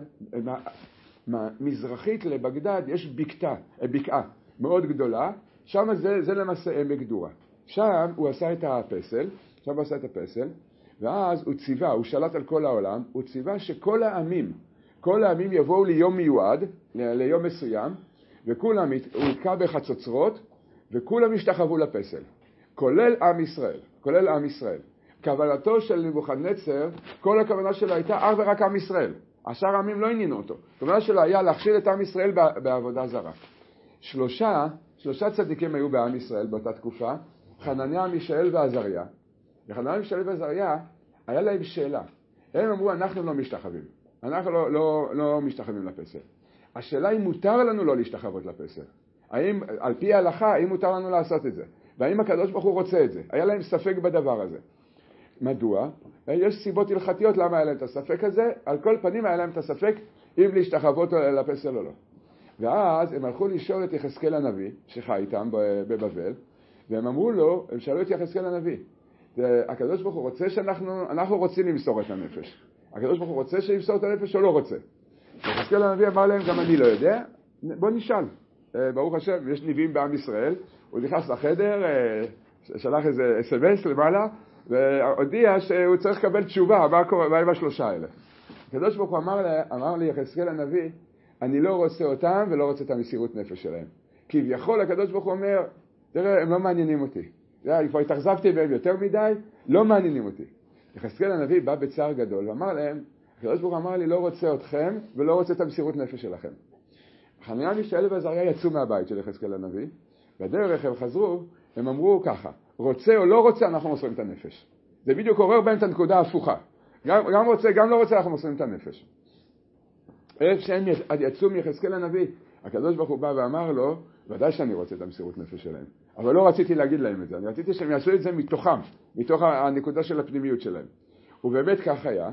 מזרחית לבגדד יש בקעה, בקעה מאוד גדולה. שם זה, זה למעשה עמק דורה. שם הוא עשה את הפסל, שם הוא עשה את הפסל, ואז הוא ציווה, הוא שלט על כל העולם, הוא ציווה שכל העמים, כל העמים יבואו ליום מיועד, ליום מסוים, וכולם, הוא יקע בחצוצרות, וכולם ישתחוו לפסל. כולל עם ישראל, כולל עם ישראל. כוונתו של נבוכדנצר, כל הכוונה שלו הייתה אך ורק עם ישראל. השאר העמים לא עניינו אותו. הכוונה שלו היה להכשיל את עם ישראל בעבודה זרה. שלושה, שלושה צדיקים היו בעם ישראל באותה תקופה, חנניה, מישאל ועזריה. וחנניה, מישאל ועזריה, היה להם שאלה. הם אמרו, אנחנו לא משתחווים. אנחנו לא, לא, לא משתחווים לפסל. השאלה אם מותר לנו לא להשתחוות לפסל. האם, על פי ההלכה, האם מותר לנו לעשות את זה? והאם הקדוש ברוך הוא רוצה את זה? היה להם ספק בדבר הזה. מדוע? יש סיבות הלכתיות למה היה להם את הספק הזה. על כל פנים היה להם את הספק אם להשתחוות לפסל או לא. ואז הם הלכו לשאול את יחזקאל הנביא, שחי איתם בבבל, והם אמרו לו, הם שאלו את יחזקאל הנביא, הקדוש ברוך הוא רוצה שאנחנו, אנחנו רוצים למסור את הנפש. הקדוש ברוך הוא רוצה שימסור את הנפש או לא רוצה? יחזקאל הנביא אמר להם, גם אני לא יודע, בוא נשאל. ברוך השם, יש נביאים בעם ישראל, הוא נכנס לחדר, שלח איזה אס אם אס למעלה, והודיע שהוא צריך לקבל תשובה, מה קורה, מה עם השלושה האלה. הקדוש ברוך הוא אמר, אמר לי יחזקאל הנביא, אני לא רוצה אותם ולא רוצה את המסירות נפש שלהם. כביכול הקדוש ברוך הוא אומר, תראה, הם לא מעניינים אותי. אני כבר התאכזבתי בהם יותר מדי, לא מעניינים אותי. יחזקאל הנביא בא בצער גדול ואמר להם, הקדוש ברוך הוא אמר לי, לא רוצה אתכם ולא רוצה את המסירות נפש שלכם. חנניה, מישאל ועזריה יצאו מהבית של יחזקאל הנביא, בדרך הם חזרו, הם אמרו ככה, רוצה או לא רוצה, אנחנו מוסרים את הנפש. זה בדיוק עורר בהם את הנקודה ההפוכה. גם, גם רוצה, גם לא רוצה, אנחנו מוסרים את הנפש. איך שהם יצאו מיחזקאל הנביא, הקדוש ברוך הוא בא ואמר לו, ודאי שאני רוצה את המסירות נפש שלהם, אבל לא רציתי להגיד להם את זה, אני רציתי שהם יעשו את זה מתוכם, מתוך הנקודה של הפנימיות שלהם. ובאמת כך היה,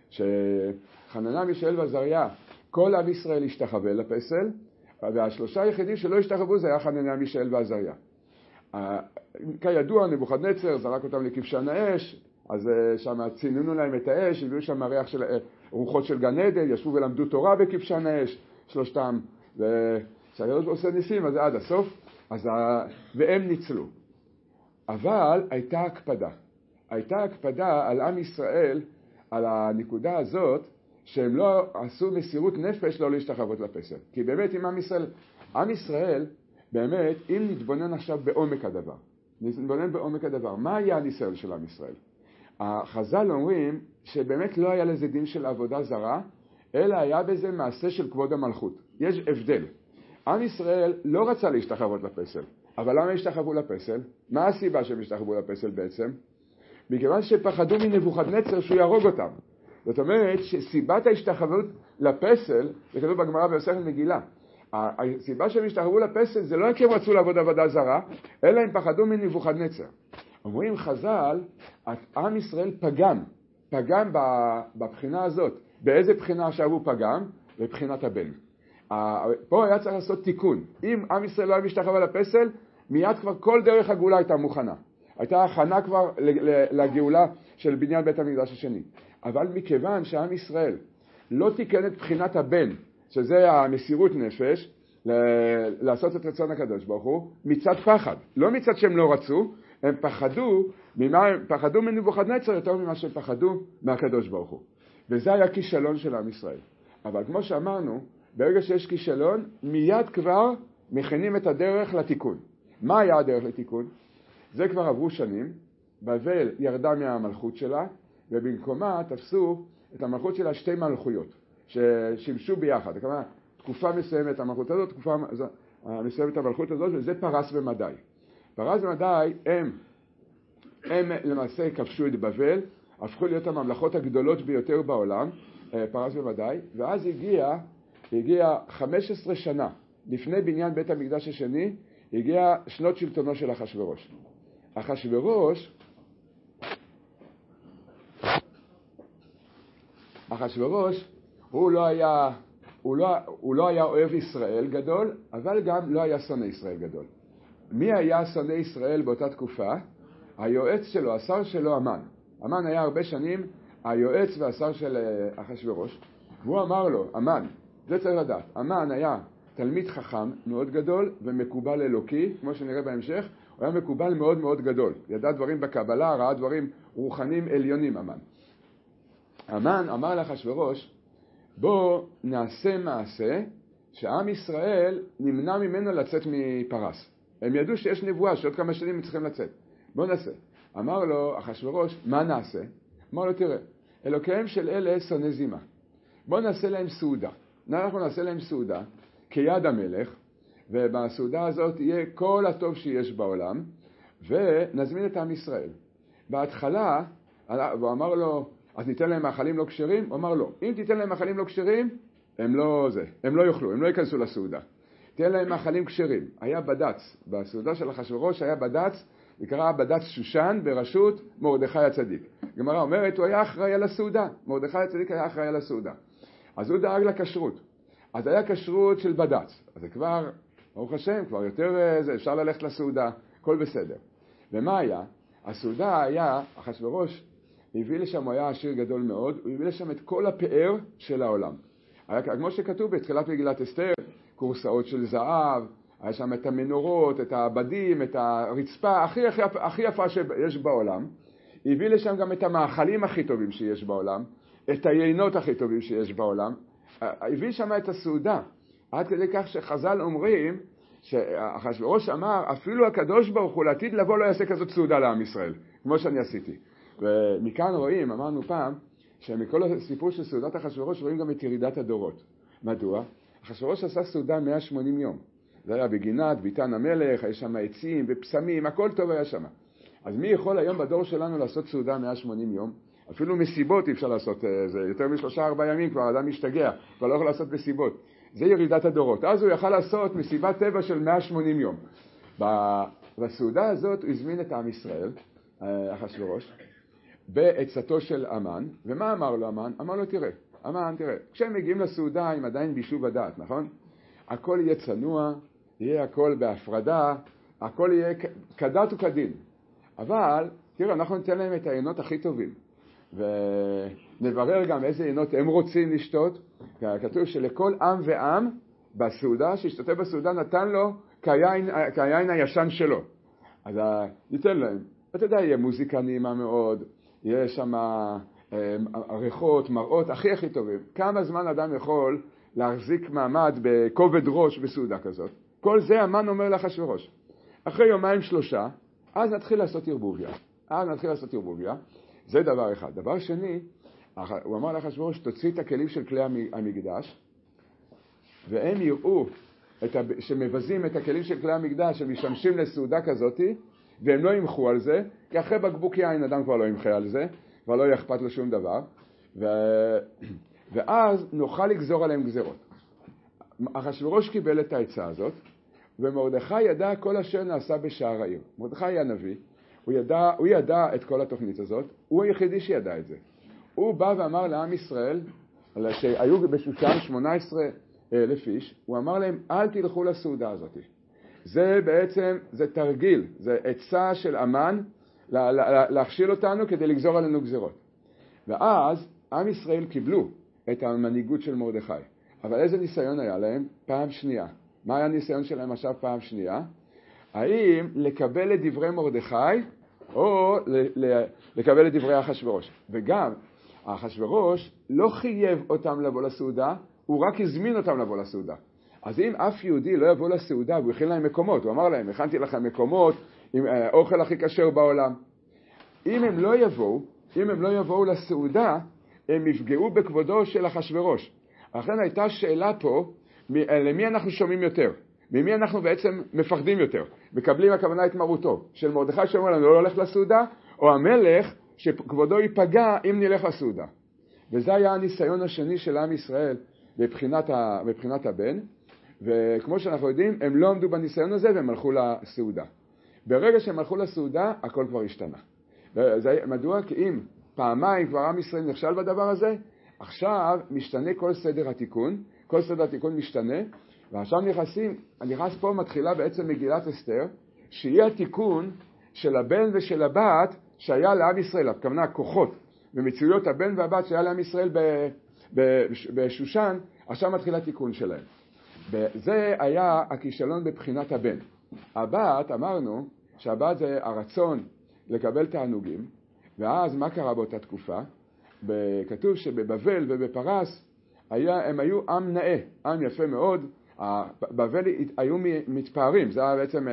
שחנניה, מישאל ועזריה, כל עם ישראל השתחווה לפסל, והשלושה היחידים שלא השתחוו זה היה חנניה, מישאל ועזריה. כידוע, נבוכדנצר זרק אותם לכבשן האש, אז שם ציננו להם את האש, הביאו שם ריח של רוחות של גן עדן, ישבו ולמדו תורה בכבשן האש, שלושתם, וכשהקדוש עושה ניסים, אז זה עד הסוף, אז ה... והם ניצלו. אבל הייתה הקפדה. הייתה הקפדה על עם ישראל, על הנקודה הזאת, שהם לא עשו מסירות נפש לא להשתחוות לפסל. כי באמת עם עם ישראל, עם ישראל, באמת, אם נתבונן עכשיו בעומק הדבר, נתבונן בעומק הדבר, מה היה הניסיון של עם ישראל? החז"ל אומרים שבאמת לא היה לזה דין של עבודה זרה, אלא היה בזה מעשה של כבוד המלכות. יש הבדל. עם ישראל לא רצה להשתחוות לפסל, אבל למה השתחוו לפסל? מה הסיבה שהם השתחוו לפסל בעצם? מכיוון שפחדו מנבוכדנצר שהוא יהרוג אותם. זאת אומרת שסיבת ההשתחוות לפסל, זה כתוב בגמרא במסכת מגילה, הסיבה שהם השתחוו לפסל זה לא כי הם רצו לעבוד עבודה זרה, אלא הם פחדו מנבוכדנצר. אומרים חז"ל, עם ישראל פגם, פגם בבחינה הזאת. באיזה בחינה עכשיו הוא פגם? בבחינת הבן. פה היה צריך לעשות תיקון. אם עם ישראל לא היה משתחווה לפסל, מיד כבר כל דרך הגאולה הייתה מוכנה. הייתה הכנה כבר לגאולה של בניין בית המקדש השני. אבל מכיוון שעם ישראל לא תיקן את בחינת הבן, שזה המסירות נפש, לעשות את רצון הקדוש ברוך הוא, מצד פחד. לא מצד שהם לא רצו, הם פחדו, ממה הם פחדו מנבוכדנצר יותר ממה שהם פחדו מהקדוש ברוך הוא. וזה היה כישלון של עם ישראל. אבל כמו שאמרנו, ברגע שיש כישלון, מיד כבר מכינים את הדרך לתיקון. מה היה הדרך לתיקון? זה כבר עברו שנים, בבל ירדה מהמלכות שלה, ובמקומה תפסו את המלכות שלה שתי מלכויות, ששימשו ביחד. כלומר, תקופה מסוימת המלכות הזאת, תקופה מסוימת המלכות הזאת, וזה פרס ומדי. פרס ומדי הם, הם למעשה כבשו את בבל, הפכו להיות הממלכות הגדולות ביותר בעולם, פרס ומדי, ואז הגיע, הגיע חמש עשרה שנה לפני בניין בית המקדש השני, הגיע שנות שלטונו של אחשוורוש. אחשוורוש, אחשוורוש, הוא לא היה, הוא לא, הוא לא היה אוהב ישראל גדול, אבל גם לא היה שונא ישראל גדול. מי היה שונא ישראל באותה תקופה? היועץ שלו, השר שלו, המן. המן היה הרבה שנים היועץ והשר של אחשוורוש, והוא אמר לו, המן, זה צריך לדעת, המן היה תלמיד חכם מאוד גדול ומקובל אלוקי, כמו שנראה בהמשך, הוא היה מקובל מאוד מאוד גדול, ידע דברים בקבלה, ראה דברים רוחניים עליונים, המן. המן אמר לאחשוורוש, בוא נעשה מעשה שעם ישראל נמנע ממנו לצאת מפרס. הם ידעו שיש נבואה שעוד כמה שנים צריכים לצאת. בוא נעשה. אמר לו אחשוורוש, מה נעשה? אמר לו, תראה, אלוקיהם של אלה שונא זימה. בוא נעשה להם סעודה. אנחנו נעשה להם סעודה כיד המלך, ובסעודה הזאת יהיה כל הטוב שיש בעולם, ונזמין את עם ישראל. בהתחלה, הוא אמר לו, אז ניתן להם מאכלים לא כשרים? הוא אמר לו, אם תיתן להם מאכלים לא כשרים, הם לא זה, הם לא יאכלו, הם לא ייכנסו לסעודה. תן להם מאכלים כשרים. היה בד"ץ, בסעודה של אחשוורוש היה בד"ץ, וקרא בד"ץ שושן בראשות מרדכי הצדיק. גמרא אומרת, הוא היה אחראי על הסעודה. מרדכי הצדיק היה אחראי על הסעודה. אז הוא דאג לכשרות. אז היה כשרות של בד"ץ. אז זה כבר, ברוך השם, כבר יותר, זה, אפשר ללכת לסעודה, הכל בסדר. ומה היה? הסעודה היה, אחשוורוש הביא לשם, הוא היה עשיר גדול מאוד, הוא הביא לשם את כל הפאר של העולם. היה, כמו שכתוב בתחילת מגילת אסתר, קורסאות של זהב, היה שם את המנורות, את העבדים, את הרצפה הכי, הכי, הכי יפה שיש בעולם. הביא לשם גם את המאכלים הכי טובים שיש בעולם, את היינות הכי טובים שיש בעולם. הביא שם את הסעודה. עד כדי כך שחז"ל אומרים, שאחשוורוש אמר, אפילו הקדוש ברוך הוא לעתיד לבוא לא יעשה כזאת סעודה לעם ישראל, כמו שאני עשיתי. ומכאן רואים, אמרנו פעם, שמכל הסיפור של סעודת אחשוורוש רואים גם את ירידת הדורות. מדוע? אחשוורוש עשה סעודה מאה ושמונים יום. זה היה בגינת, ביתן המלך, היה שם עצים ופסמים, הכל טוב היה שם. אז מי יכול היום בדור שלנו לעשות סעודה מאה ושמונים יום? אפילו מסיבות אי אפשר לעשות, זה יותר משלושה ארבעה ימים כבר, אדם משתגע, כבר לא יכול לעשות מסיבות. זה ירידת הדורות. אז הוא יכל לעשות מסיבת טבע של מאה ושמונים יום. בסעודה הזאת הוא הזמין את עם ישראל, אחשוורוש, בעצתו של המן. ומה אמר לו המן? אמר לו, תראה, המן, תראה, כשהם מגיעים לסעודה הם עדיין בישו בדעת, נכון? הכל יהיה צנוע, יהיה הכל בהפרדה, הכל יהיה כדת וכדין. אבל, תראה, אנחנו ניתן להם את העיינות הכי טובים. ונברר גם איזה עיינות הם רוצים לשתות. כתוב שלכל עם ועם בסעודה, שהשתתף בסעודה, נתן לו כיין, כיין הישן שלו. אז ניתן להם. אתה יודע, יהיה מוזיקה נעימה מאוד, יהיה שם עריכות, מראות הכי הכי טובים. כמה זמן אדם יכול להחזיק מעמד בכובד ראש בסעודה כזאת? כל זה המן אומר לאחשוורוש. אחרי יומיים שלושה, אז נתחיל לעשות ערבוביה. אז נתחיל לעשות ערבוביה. זה דבר אחד. דבר שני, הוא אמר לאחשוורוש, תוציא את הכלים של כלי המקדש, והם יראו את ה... שמבזים את הכלים של כלי המקדש, שמשמשים לסעודה כזאת, והם לא ימחו על זה, כי אחרי בקבוק יין אדם כבר לא ימחה על זה, כבר לא יאכפת לו שום דבר, ו... ואז נוכל לגזור עליהם גזרות. אחשוורוש קיבל את העצה הזאת, ומרדכי ידע כל אשר נעשה בשער העיר. מרדכי היה נביא, הוא ידע, הוא ידע את כל התוכנית הזאת, הוא היחידי שידע את זה. הוא בא ואמר לעם ישראל, שהיו בשושן שמונה עשרה אלף איש, הוא אמר להם, אל תלכו לסעודה הזאת. זה בעצם, זה תרגיל, זה עצה של אמן, לה, לה, להכשיל אותנו כדי לגזור עלינו גזרות. ואז עם ישראל קיבלו את המנהיגות של מרדכי. אבל איזה ניסיון היה להם? פעם שנייה. מה היה הניסיון שלהם עכשיו פעם שנייה? האם לקבל את דברי מרדכי, או לקבל את דברי אחשוורוש. וגם, אחשוורוש לא חייב אותם לבוא לסעודה, הוא רק הזמין אותם לבוא לסעודה. אז אם אף יהודי לא יבוא לסעודה, הוא הכין להם מקומות, הוא אמר להם, הכנתי לכם מקומות, עם אוכל הכי כשר בעולם. אם הם לא יבואו, אם הם לא יבואו לסעודה, הם יפגעו בכבודו של אחשוורוש. לכן הייתה שאלה פה, למי אנחנו שומעים יותר? ממי אנחנו בעצם מפחדים יותר? מקבלים הכוונה את מרותו של מרדכי שאומר לנו לא הולך לסעודה, או המלך שכבודו ייפגע אם נלך לסעודה. וזה היה הניסיון השני של עם ישראל מבחינת, ה, מבחינת הבן, וכמו שאנחנו יודעים, הם לא עמדו בניסיון הזה והם הלכו לסעודה. ברגע שהם הלכו לסעודה, הכל כבר השתנה. וזה, מדוע? כי אם פעמיים כבר עם ישראל נכשל בדבר הזה, עכשיו משתנה כל סדר התיקון, כל סדר התיקון משתנה, ועכשיו נכנסים, נכנס פה מתחילה בעצם מגילת אסתר, שהיא התיקון של הבן ושל הבת שהיה לעם ישראל, הכוונה הכוחות ומצויות הבן והבת שהיה לעם ישראל בשושן, עכשיו מתחיל התיקון שלהם. וזה היה הכישלון בבחינת הבן. הבת, אמרנו שהבת זה הרצון לקבל תענוגים, ואז מה קרה באותה תקופה? כתוב שבבבל ובפרס היה, הם היו עם נאה, עם יפה מאוד, בבל היו מתפארים, זה היה בעצם,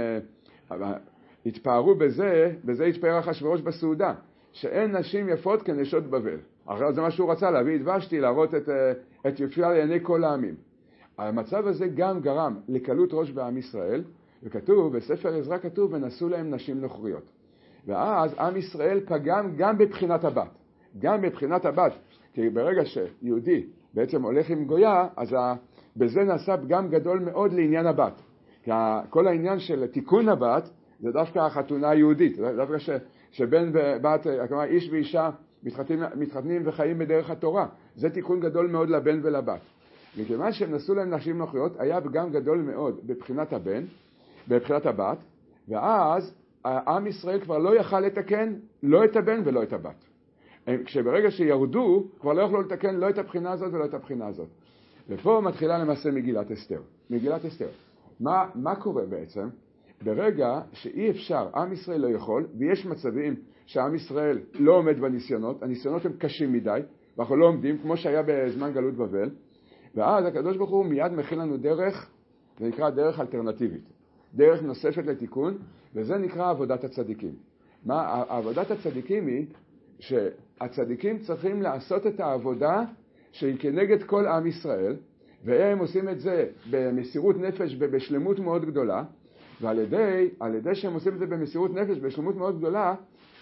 התפארו בזה, בזה התפאר אחשוורוש בסעודה, שאין נשים יפות כנשות בבל. אחרי זה מה שהוא רצה, להביא את ושתי, להראות את, את יופיה לעיני כל העמים. המצב הזה גם גרם לקלות ראש בעם ישראל, וכתוב, בספר עזרא כתוב, ונשאו להם נשים נוכריות. ואז עם ישראל פגם גם בבחינת הבת, גם בבחינת הבת, כי ברגע שיהודי בעצם הולך עם גויה, אז בזה נעשה פגם גדול מאוד לעניין הבת. כי כל העניין של תיקון הבת, זה דווקא החתונה היהודית, דווקא ש, שבן ובת, כלומר איש ואישה מתחתנים, מתחתנים וחיים בדרך התורה. זה תיקון גדול מאוד לבן ולבת. מכיוון שהם נשאו להם נשים נוכריות, היה פגם גדול מאוד בבחינת הבן, בבחינת הבת, ואז עם ישראל כבר לא יכל לתקן לא את הבן ולא את הבת. כשברגע שירדו, כבר לא יכלו לתקן לא את הבחינה הזאת ולא את הבחינה הזאת. ופה מתחילה למעשה מגילת אסתר. מגילת אסתר. מה, מה קורה בעצם? ברגע שאי אפשר, עם ישראל לא יכול, ויש מצבים שעם ישראל לא עומד בניסיונות, הניסיונות הם קשים מדי, ואנחנו לא עומדים, כמו שהיה בזמן גלות בבל, ואז הקדוש ברוך הוא מיד מכין לנו דרך, זה נקרא דרך אלטרנטיבית, דרך נוספת לתיקון, וזה נקרא עבודת הצדיקים. מה, עבודת הצדיקים היא שהצדיקים צריכים לעשות את העבודה שהיא כנגד כל עם ישראל, והם עושים את זה במסירות נפש ובשלמות מאוד גדולה, ועל ידי, על ידי שהם עושים את זה במסירות נפש ובשלמות מאוד גדולה,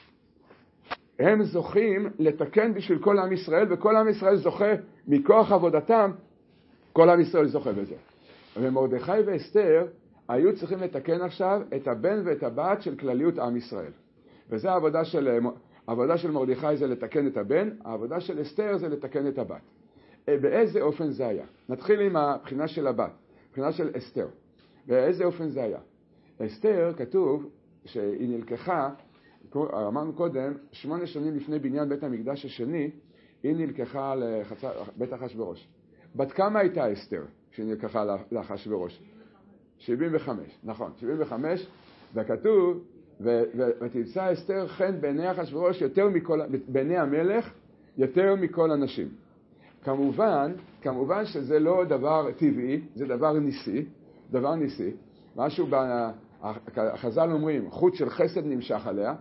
הם זוכים לתקן בשביל כל עם ישראל, וכל עם ישראל זוכה מכוח עבודתם, כל עם ישראל זוכה בזה. ומרדכי ואסתר היו צריכים לתקן עכשיו את הבן ואת הבת של כלליות עם ישראל. וזה העבודה של, העבודה של מרדכי זה לתקן את הבן, העבודה של אסתר זה לתקן את הבת. באיזה אופן זה היה? נתחיל עם הבחינה של הבת, הבחינה של אסתר. באיזה אופן זה היה? אסתר כתוב שהיא נלקחה, אמרנו קודם, שמונה שנים לפני בניין בית המקדש השני, היא נלקחה לבית אחשוורוש. בת כמה הייתה אסתר שנלקחה לאחשוורוש? שבעים וחמש, נכון, שבעים וחמש, וכתוב, ותמצא אסתר חן בעיני אחשוורוש יותר מכל, בעיני המלך, יותר מכל אנשים. כמובן, כמובן שזה לא דבר טבעי, זה דבר ניסי, דבר ניסי, משהו, החז"ל אומרים, חוט של חסד נמשך עליה,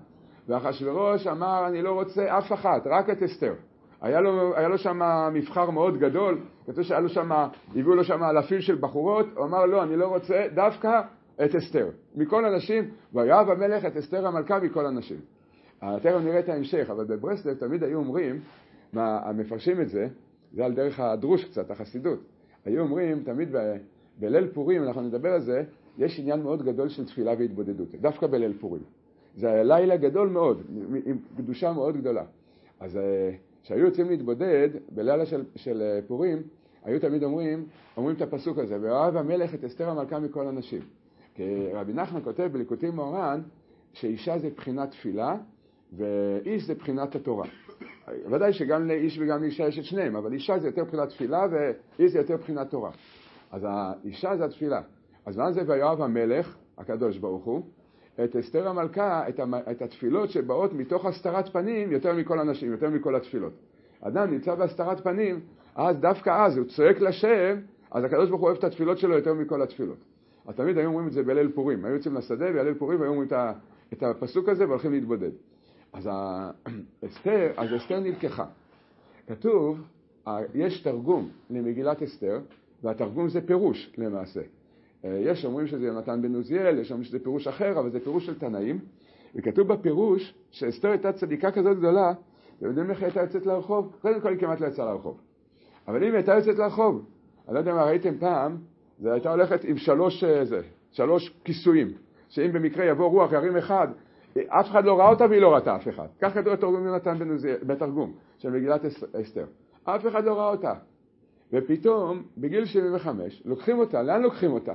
ואחשוורוש אמר, אני לא רוצה אף אחת, רק את אסתר. היה לו, היה לו שם מבחר מאוד גדול, כתוב שהיה לו שם, הביאו לו שם אלפים של בחורות, הוא אמר, לא, אני לא רוצה דווקא את אסתר. מכל אנשים, ויאהב המלך את אסתר המלכה מכל אנשים. תכף נראה את ההמשך, אבל בברסלב תמיד היו אומרים, מה, המפרשים את זה, זה על דרך הדרוש קצת, החסידות. היו אומרים, תמיד ב, בליל פורים, אנחנו נדבר על זה, יש עניין מאוד גדול של תפילה והתבודדות, דווקא בליל פורים. זה היה לילה גדול מאוד, עם קדושה מאוד גדולה. אז כשהיו יוצאים להתבודד, בלילה של, של פורים, היו תמיד אומרים, אומרים את הפסוק הזה, ואוהב המלך את אסתר המלכה מכל אנשים. כי רבי נחמן כותב בליקוטי מוהר"ן, שאישה זה בחינת תפילה, ואיש זה בחינת התורה. ודאי שגם לאיש וגם לאישה יש את שניהם, אבל אישה זה יותר בחינת תפילה, ואיש זה יותר בחינת תורה. אז האישה זה התפילה. אז מה זה ויואב המלך, הקדוש ברוך הוא, את אסתר המלכה, את, המ... את התפילות שבאות מתוך הסתרת פנים יותר מכל אנשים, יותר מכל התפילות. אדם נמצא בהסתרת פנים, אז דווקא אז הוא צועק לשם, אז הקדוש ברוך הוא אוהב את התפילות שלו יותר מכל התפילות. אז תמיד היו אומרים את זה בליל פורים. היו יוצאים לשדה בליל פורים והיו אומרים את, ה... את הפסוק הזה והולכים להתבודד. אז, ה... אסתר, אז אסתר נלקחה. כתוב, יש תרגום למגילת אסתר, והתרגום זה פירוש למעשה. יש אומרים שזה יונתן בן עוזיאל, יש אומרים שזה פירוש אחר, אבל זה פירוש של תנאים. וכתוב בפירוש שאסתר הייתה צדיקה כזאת גדולה, אתם יודעים איך היא הייתה יוצאת לרחוב? קודם כל היא כמעט לא יצאה לרחוב. אבל אם היא הייתה יוצאת לרחוב, אני לא יודע מה ראיתם פעם, זה הייתה הולכת עם שלוש, זה, שלוש כיסויים, שאם במקרה יבוא רוח ירים אחד, אף אחד לא ראה אותה והיא לא ראתה אף אחד. כך כתוב בתרגום יונתן בן עוזיאל, בתרגום של מגילת אסתר. אף אחד לא ראה אותה. ופתאום, בגיל שבעים וחמש, לוקחים אותה. לאן לוקחים אותה?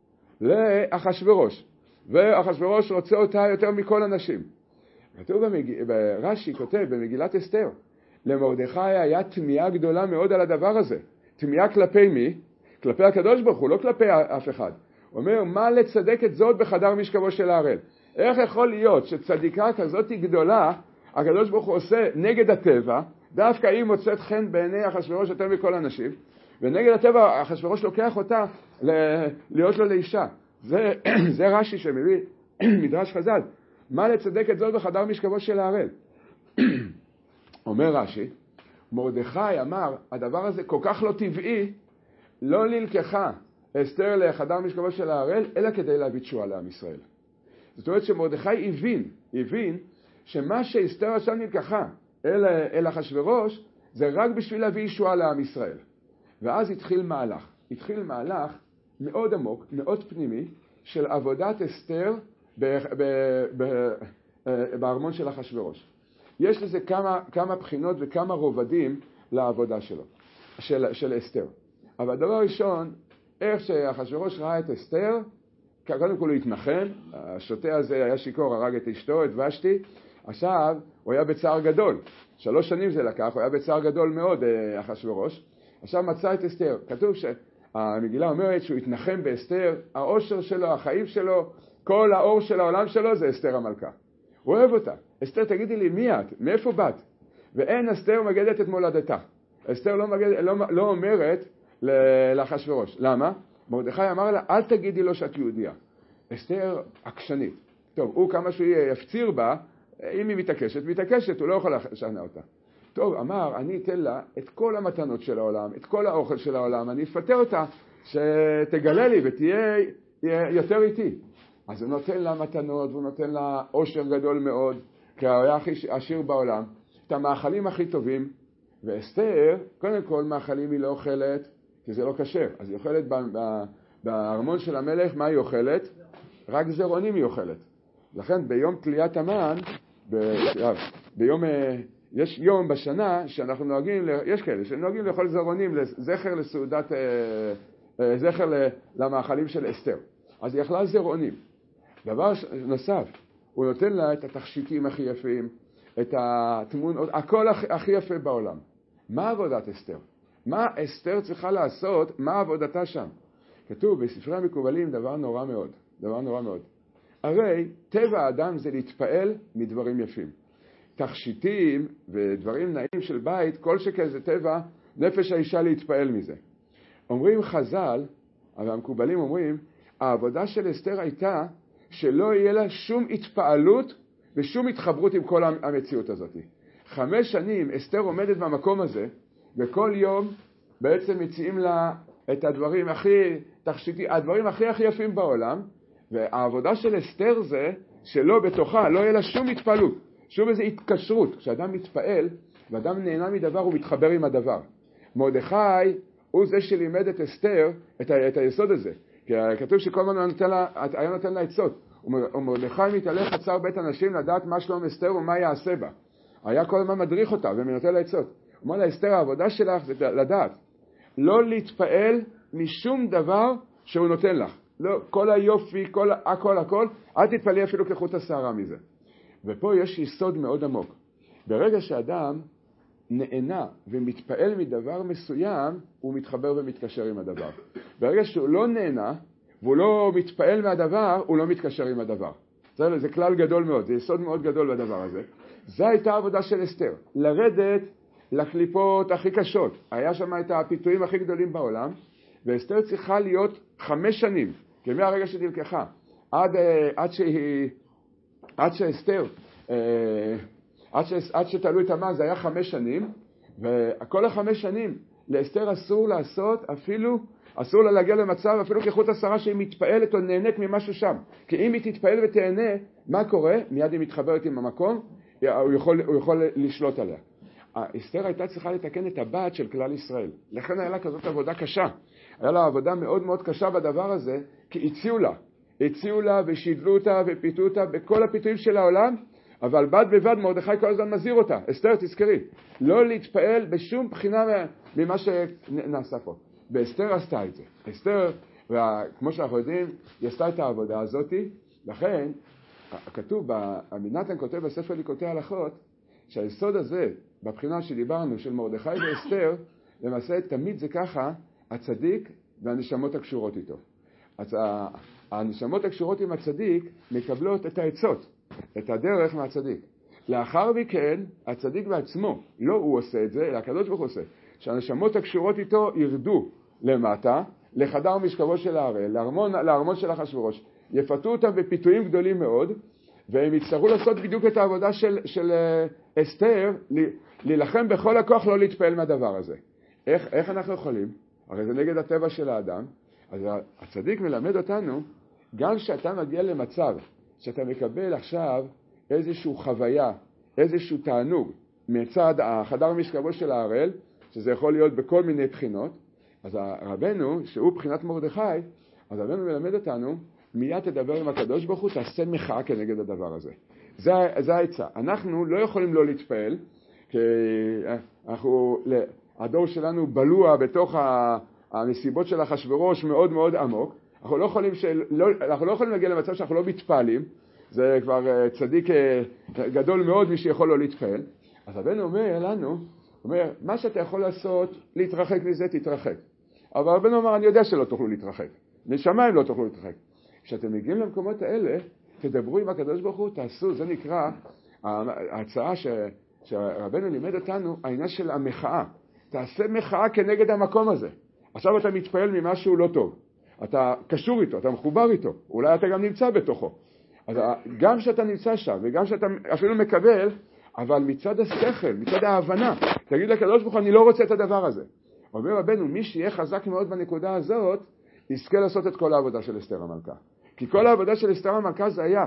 לאחשוורוש. ואחשוורוש רוצה אותה יותר מכל אנשים. כתוב במג... ברש"י כותב במגילת אסתר, למרדכי היה תמיהה גדולה מאוד על הדבר הזה. תמיהה כלפי מי? כלפי הקדוש ברוך הוא, לא כלפי אף אחד. הוא אומר, מה לצדק את זאת בחדר משכבו של ההראל? איך יכול להיות שצדיקה כזאת היא גדולה, הקדוש ברוך הוא עושה נגד הטבע, דווקא היא מוצאת חן בעיני אחשוורוש יותר מכל אנשים, ונגד הטבע אחשוורוש לוקח אותה להיות לו לאישה. זה, זה רש"י שמביא מדרש חז"ל. מה לצדק את זאת בחדר משכבו של ההראל? אומר רש"י, מרדכי אמר, הדבר הזה כל כך לא טבעי, לא נלקחה אסתר לחדר משכבו של ההראל, אלא כדי להביא תשועה לעם ישראל. זאת אומרת שמרדכי הבין, הבין שמה שאסתר עכשיו נלקחה אל, אל אחשוורוש, זה רק בשביל להביא ישועה לעם ישראל. ואז התחיל מהלך, התחיל מהלך מאוד עמוק, מאוד פנימי, של עבודת אסתר ב, ב, ב, בארמון של אחשוורוש. יש לזה כמה, כמה בחינות וכמה רובדים לעבודה שלו, של, של אסתר. אבל הדבר הראשון, איך שאחשוורוש ראה את אסתר, קודם כל הוא התנחם, השוטה הזה היה שיקור, הרג את אשתו, את ושתי, עכשיו הוא היה בצער גדול, שלוש שנים זה לקח, הוא היה בצער גדול מאוד, אחשוורוש, עכשיו מצא את אסתר, כתוב שהמגילה אומרת שהוא התנחם באסתר, האושר שלו, החיים שלו, כל האור של העולם שלו זה אסתר המלכה, הוא אוהב אותה. אסתר, תגידי לי מי את? מאיפה באת? ואין אסתר מגדת את מולדתה, אסתר לא, מגד, לא, לא אומרת לאחשוורוש, למה? מרדכי אמר לה, אל תגידי לו שאת יהודיה. אסתר עקשנית. טוב, הוא כמה שהוא יפציר בה, אם היא מתעקשת, מתעקשת, הוא לא יכול לשכנע אותה. טוב, אמר, אני אתן לה את כל המתנות של העולם, את כל האוכל של העולם, אני אפתה אותה שתגלה לי ותהיה יותר איתי. אז הוא נותן לה מתנות, והוא נותן לה עושר גדול מאוד, כי הוא היה הכי עשיר בעולם, את המאכלים הכי טובים, ואסתר, קודם כל מאכלים היא לא אוכלת, כי זה לא כשר. אז היא אוכלת בארמון של המלך, מה היא אוכלת? רק זרעונים היא אוכלת. לכן ביום תליית המן, ב... ביום, יש יום בשנה שאנחנו נוהגים, יש כאלה שנוהגים לאכול זרעונים לזכר לסעודת, זכר למאכלים של אסתר. אז היא אכלה זרעונים. דבר נוסף, הוא נותן לה את התכשיטים הכי יפים, את התמונות, הכל הכי יפה בעולם. מה עבודת אסתר? מה אסתר צריכה לעשות? מה עבודתה שם? כתוב בספרי המקובלים דבר נורא מאוד, דבר נורא מאוד. הרי טבע האדם זה להתפעל מדברים יפים. תכשיטים ודברים נעים של בית, כל שכזה טבע, נפש האישה להתפעל מזה. אומרים חז"ל, אבל המקובלים אומרים, העבודה של אסתר הייתה שלא יהיה לה שום התפעלות בשום התחברות עם כל המציאות הזאת. חמש שנים אסתר עומדת במקום הזה, וכל יום בעצם מציעים לה את הדברים הכי תכשיטי, הדברים הכי הכי יפים בעולם, והעבודה של אסתר זה שלא בתוכה, לא יהיה לה שום התפעלות, שום איזו התקשרות. כשאדם מתפעל ואדם נהנה מדבר, הוא מתחבר עם הדבר. מרדכי הוא זה שלימד את אסתר את, ה, את היסוד הזה. כי כתוב שכל הזמן נותן לה, היה נותן לה עצות. ומרדכי מתהלך חצר בית אנשים לדעת מה שלום אסתר ומה יעשה בה. היה כל הזמן מדריך אותה ונותן לה עצות. הוא אומר לה, אסתר, העבודה שלך זה לדעת. לא להתפעל משום דבר שהוא נותן לך. לא, כל היופי, כל, הכל, הכל, אל תתפעלי אפילו כחוט השערה מזה. ופה יש יסוד מאוד עמוק. ברגע שאדם נהנה ומתפעל מדבר מסוים, הוא מתחבר ומתקשר עם הדבר. ברגע שהוא לא נהנה, והוא לא מתפעל מהדבר, הוא לא מתקשר עם הדבר. זה, זה כלל גדול מאוד, זה יסוד מאוד גדול בדבר הזה. זו הייתה העבודה של אסתר, לרדת לקליפות הכי קשות. היה שם את הפיתויים הכי גדולים בעולם, ואסתר צריכה להיות חמש שנים, כי מהרגע שתלקחה, עד, עד שהיא, עד שאסתר, עד, ש, עד שתעלו את המן, זה היה חמש שנים, וכל החמש שנים, לאסתר אסור לעשות אפילו, אסור לה להגיע למצב אפילו כחוט השערה שהיא מתפעלת או נהנית ממשהו שם. כי אם היא תתפעל ותהנה, מה קורה? מיד היא מתחברת עם המקום, הוא יכול, הוא יכול לשלוט עליה. אסתר הייתה צריכה לתקן את הבת של כלל ישראל. לכן היה לה כזאת עבודה קשה. היה לה עבודה מאוד מאוד קשה בדבר הזה, כי הציעו לה. הציעו לה ושידלו אותה ופיתו אותה בכל הפיתויים של העולם, אבל בד בבד מרדכי כל הזמן מזהיר אותה. אסתר, תזכרי, לא להתפעל בשום בחינה ממה שנעשה פה. ואסתר עשתה את זה. אסתר, כמו שאנחנו יודעים, היא עשתה את העבודה הזאת, לכן, כתוב, נתן כותב בספר ליקוטי הלכות, שהיסוד הזה, בבחינה שדיברנו, של מרדכי ואסתר, למעשה תמיד זה ככה, הצדיק והנשמות הקשורות איתו. הנשמות הקשורות עם הצדיק מקבלות את העצות, את הדרך מהצדיק. לאחר מכן, הצדיק בעצמו, לא הוא עושה את זה, אלא הקדוש ברוך הוא עושה, שהנשמות הקשורות איתו ירדו למטה, לחדר משכבו של ההראל, לארמון, לארמון של אחשוורוש, יפתו אותם בפיתויים גדולים מאוד, והם יצטרכו לעשות בדיוק את העבודה של, של אסתר, להילחם בכל הכוח לא להתפעל מהדבר הזה. איך, איך אנחנו יכולים? הרי זה נגד הטבע של האדם. אז הצדיק מלמד אותנו, גם שאתה מגיע למצב, שאתה מקבל עכשיו איזושהי חוויה, איזשהו תענוג, מצד החדר משכבו של ההראל, שזה יכול להיות בכל מיני בחינות, אז רבנו, שהוא בחינת מרדכי, אז רבנו מלמד אותנו, מיד תדבר עם הקדוש ברוך הוא, תעשה מחאה כנגד הדבר הזה. זה, זה העצה. אנחנו לא יכולים לא להתפעל, כי אנחנו, הדור שלנו בלוע בתוך המסיבות של אחשוורוש מאוד מאוד עמוק. אנחנו לא יכולים, שלא, אנחנו לא יכולים להגיע למצב שאנחנו לא מתפעלים. זה כבר צדיק גדול מאוד מי שיכול לא להתפעל. אז רבנו אומר לנו, הוא אומר, מה שאתה יכול לעשות, להתרחק מזה, תתרחק. אבל רבנו אומר, אני יודע שלא תוכלו להתרחק. נשמיים לא תוכלו להתרחק. כשאתם מגיעים למקומות האלה, תדברו עם הקדוש ברוך הוא, תעשו, זה נקרא ההצעה ש, שרבנו לימד אותנו, העניין של המחאה. תעשה מחאה כנגד המקום הזה. עכשיו אתה מתפעל ממשהו לא טוב. אתה קשור איתו, אתה מחובר איתו. אולי אתה גם נמצא בתוכו. אז גם שאתה נמצא שם, וגם שאתה אפילו מקבל, אבל מצד השכל, מצד ההבנה, תגיד לקדוש ברוך הוא, אני לא רוצה את הדבר הזה. אומר רבנו, מי שיהיה חזק מאוד בנקודה הזאת, יזכה לעשות את כל העבודה של אסתר המלכה. כי כל העבודה של אסתר המלכה זה היה,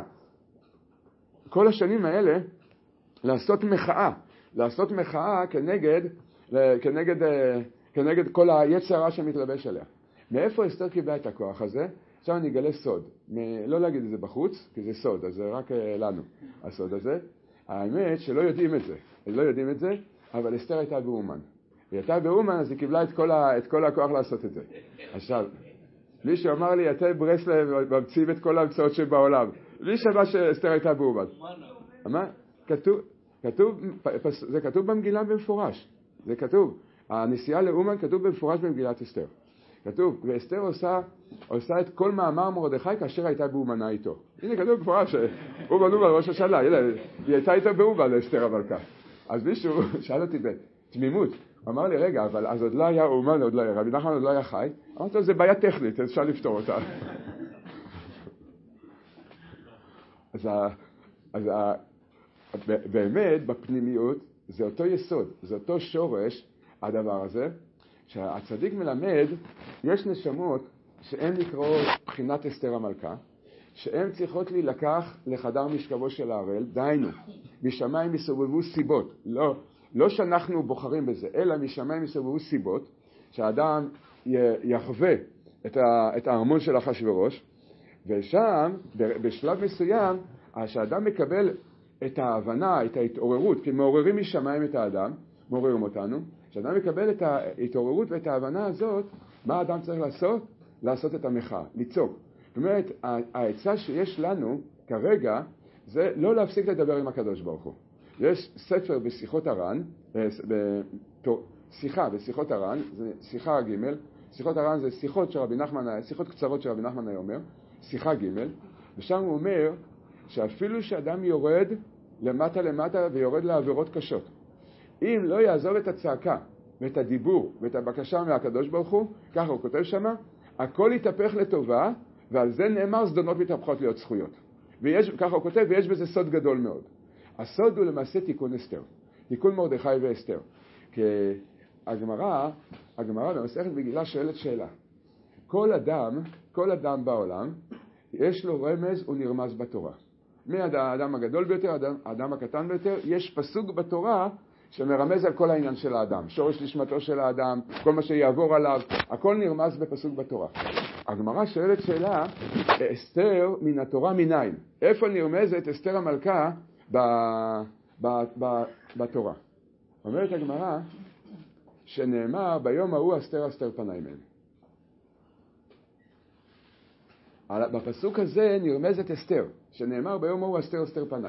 כל השנים האלה, לעשות מחאה. לעשות מחאה כנגד, כנגד, כנגד כל היצר הרע שמתלבש עליה. מאיפה אסתר קיבלה את הכוח הזה? עכשיו אני אגלה סוד. מ- לא להגיד את זה בחוץ, כי זה סוד, אז זה רק לנו, הסוד הזה. האמת שלא יודעים את זה. לא יודעים את זה, אבל אסתר הייתה באומן. היא הייתה באומן, אז היא קיבלה את כל, ה- את כל הכוח לעשות את זה. עכשיו, מישהו אמר לי, אתה ברסלב ממציאים את כל ההמצאות שבעולם. מי שמע שאסתר הייתה באומן? מה? כתוב, כתוב, זה כתוב במגילה במפורש. זה כתוב. הנסיעה לאומן כתוב במפורש במגילת אסתר. כתוב, ואסתר עושה, עושה את כל מאמר מרדכי כאשר הייתה באומנה איתו. הנה כתוב במפורש, אומן אומן ראש השנה, הנה, היא הייתה איתה באומן לאסתר המלכה. אז מישהו שאל אותי בתמימות, אמר לי, רגע, אבל אז עוד לא היה אומן, עוד לא היה, רבי נחמן עוד לא היה חי. אמרתי לו, זה בעיה טכנית, אפשר לפתור אותה. אז, אז באמת, בפנימיות, זה אותו יסוד, זה אותו שורש, הדבר הזה, שהצדיק מלמד, יש נשמות שהן נקראות בחינת אסתר המלכה, שהן צריכות להילקח לחדר משכבו של ההראל, דהיינו, משמיים יסובבו סיבות, לא, לא שאנחנו בוחרים בזה, אלא משמיים יסובבו סיבות, שהאדם יחווה את, ה, את הארמון של אחשוורוש, ושם, בשלב מסוים, שהאדם מקבל את ההבנה, את ההתעוררות, כי מעוררים משמיים את האדם, מעוררים אותנו, כשאדם מקבל את ההתעוררות ואת ההבנה הזאת, מה האדם צריך לעשות? לעשות את המחאה, לצעוק. זאת אומרת, העצה שיש לנו כרגע, זה לא להפסיק לדבר עם הקדוש ברוך הוא. יש ספר בשיחות הר"ן, שיחה בשיחות הר"ן, זה שיחה ג', שיחות הר"ן זה שיחות של רבי נחמן, שיחות קצרות של רבי נחמן היה אומר, שיחה ג', ושם הוא אומר שאפילו שאדם יורד למטה למטה ויורד לעבירות קשות, אם לא יעזוב את הצעקה ואת הדיבור ואת הבקשה מהקדוש ברוך הוא, ככה הוא כותב שמה, הכל יתהפך לטובה, ועל זה נאמר זדונות מתהפכות להיות זכויות. ויש, ככה הוא כותב, ויש בזה סוד גדול מאוד. הסוד הוא למעשה תיקון אסתר, תיקון מרדכי ואסתר. כי הגמרא, הגמרא במסכת מגילה שואלת שאלה. כל אדם, כל אדם בעולם, יש לו רמז ונרמז בתורה. מהאדם הגדול ביותר, האדם, האדם הקטן ביותר, יש פסוק בתורה שמרמז על כל העניין של האדם, שורש נשמתו של האדם, כל מה שיעבור עליו, הכל נרמז בפסוק בתורה. הגמרא שואלת שאלה, אסתר מן התורה מניין? איפה נרמזת אסתר המלכה ב, ב, ב, בתורה? אומרת הגמרא שנאמר ביום ההוא אסתר אסתר פני מהם. בפסוק הזה נרמזת אסתר, שנאמר ביום ההוא אסתר אסתר פני.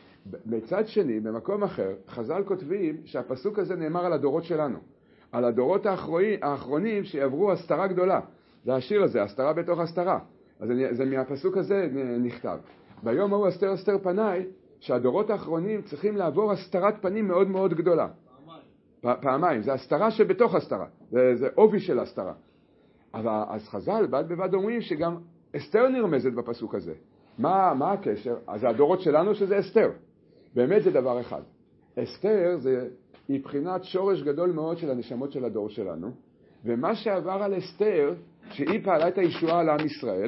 בצד שני, במקום אחר, חז"ל כותבים שהפסוק הזה נאמר על הדורות שלנו, על הדורות האחרונים, האחרונים שיעברו הסתרה גדולה. זה השיר הזה, הסתרה בתוך הסתרה. אז זה מהפסוק הזה נכתב. ביום ההוא אסתר אסתר פני, שהדורות האחרונים צריכים לעבור הסתרת פנים מאוד מאוד גדולה. פעמיים. פעמיים, זה הסתרה שבתוך הסתרה. זה, זה עובי של הסתרה. אבל אז חז"ל בד בבד אומרים שגם אסתר נרמזת בפסוק הזה. מה, מה הקשר? אז הדורות שלנו שזה אסתר. באמת זה דבר אחד. אסתר זה, היא בחינת שורש גדול מאוד של הנשמות של הדור שלנו, ומה שעבר על אסתר, שהיא פעלה את הישועה על עם ישראל,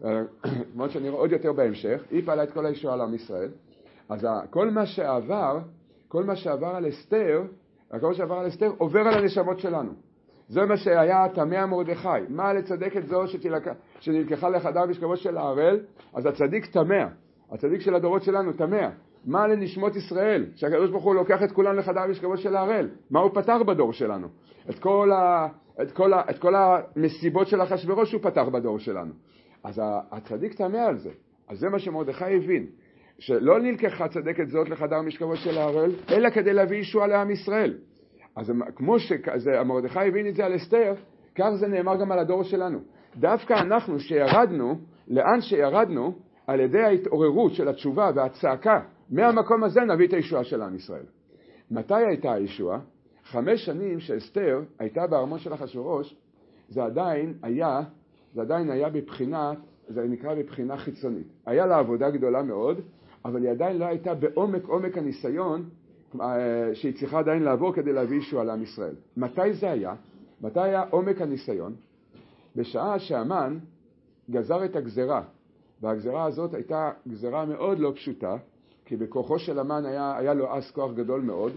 כמו שנראה עוד יותר בהמשך, היא פעלה את כל הישועה על עם ישראל, אז כל מה שעבר, כל מה שעבר על אסתר, כל מה שעבר על אסתר עובר על הנשמות שלנו. זה מה שהיה תמה מרדכי. מה לצדק את זו שתלקח, שנלקחה לחדר משכבו של ההראל? אז הצדיק תמה, הצדיק של הדורות שלנו תמה. מה לנשמות ישראל? שהקדוש ברוך הוא לוקח את כולם לחדר משכבו של ההראל. מה הוא פתח בדור שלנו? את כל, ה, את כל, ה, את כל המסיבות של אחשוורוש הוא פתח בדור שלנו. אז הצדיק תמה על זה. אז זה מה שמרדכי הבין. שלא נלקחה צדקת זאת לחדר משכבו של ההראל, אלא כדי להביא ישועה לעם ישראל. אז כמו שמרדכי הבין את זה על אסתר, כך זה נאמר גם על הדור שלנו. דווקא אנחנו שירדנו, לאן שירדנו, על ידי ההתעוררות של התשובה והצעקה, מהמקום הזה נביא את הישועה של עם ישראל. מתי הייתה הישועה? חמש שנים שאסתר הייתה בארמון של אחשוורוש, זה עדיין היה, זה עדיין היה בבחינה, זה נקרא בבחינה חיצונית. היה לה עבודה גדולה מאוד, אבל היא עדיין לא הייתה בעומק עומק הניסיון, שהיא צריכה עדיין לעבור כדי להביא ישועה לעם ישראל. מתי זה היה? מתי היה עומק הניסיון? בשעה שהמן גזר את הגזרה, והגזרה הזאת הייתה גזרה מאוד לא פשוטה, כי בכוחו של המן היה, היה לו אז כוח גדול מאוד,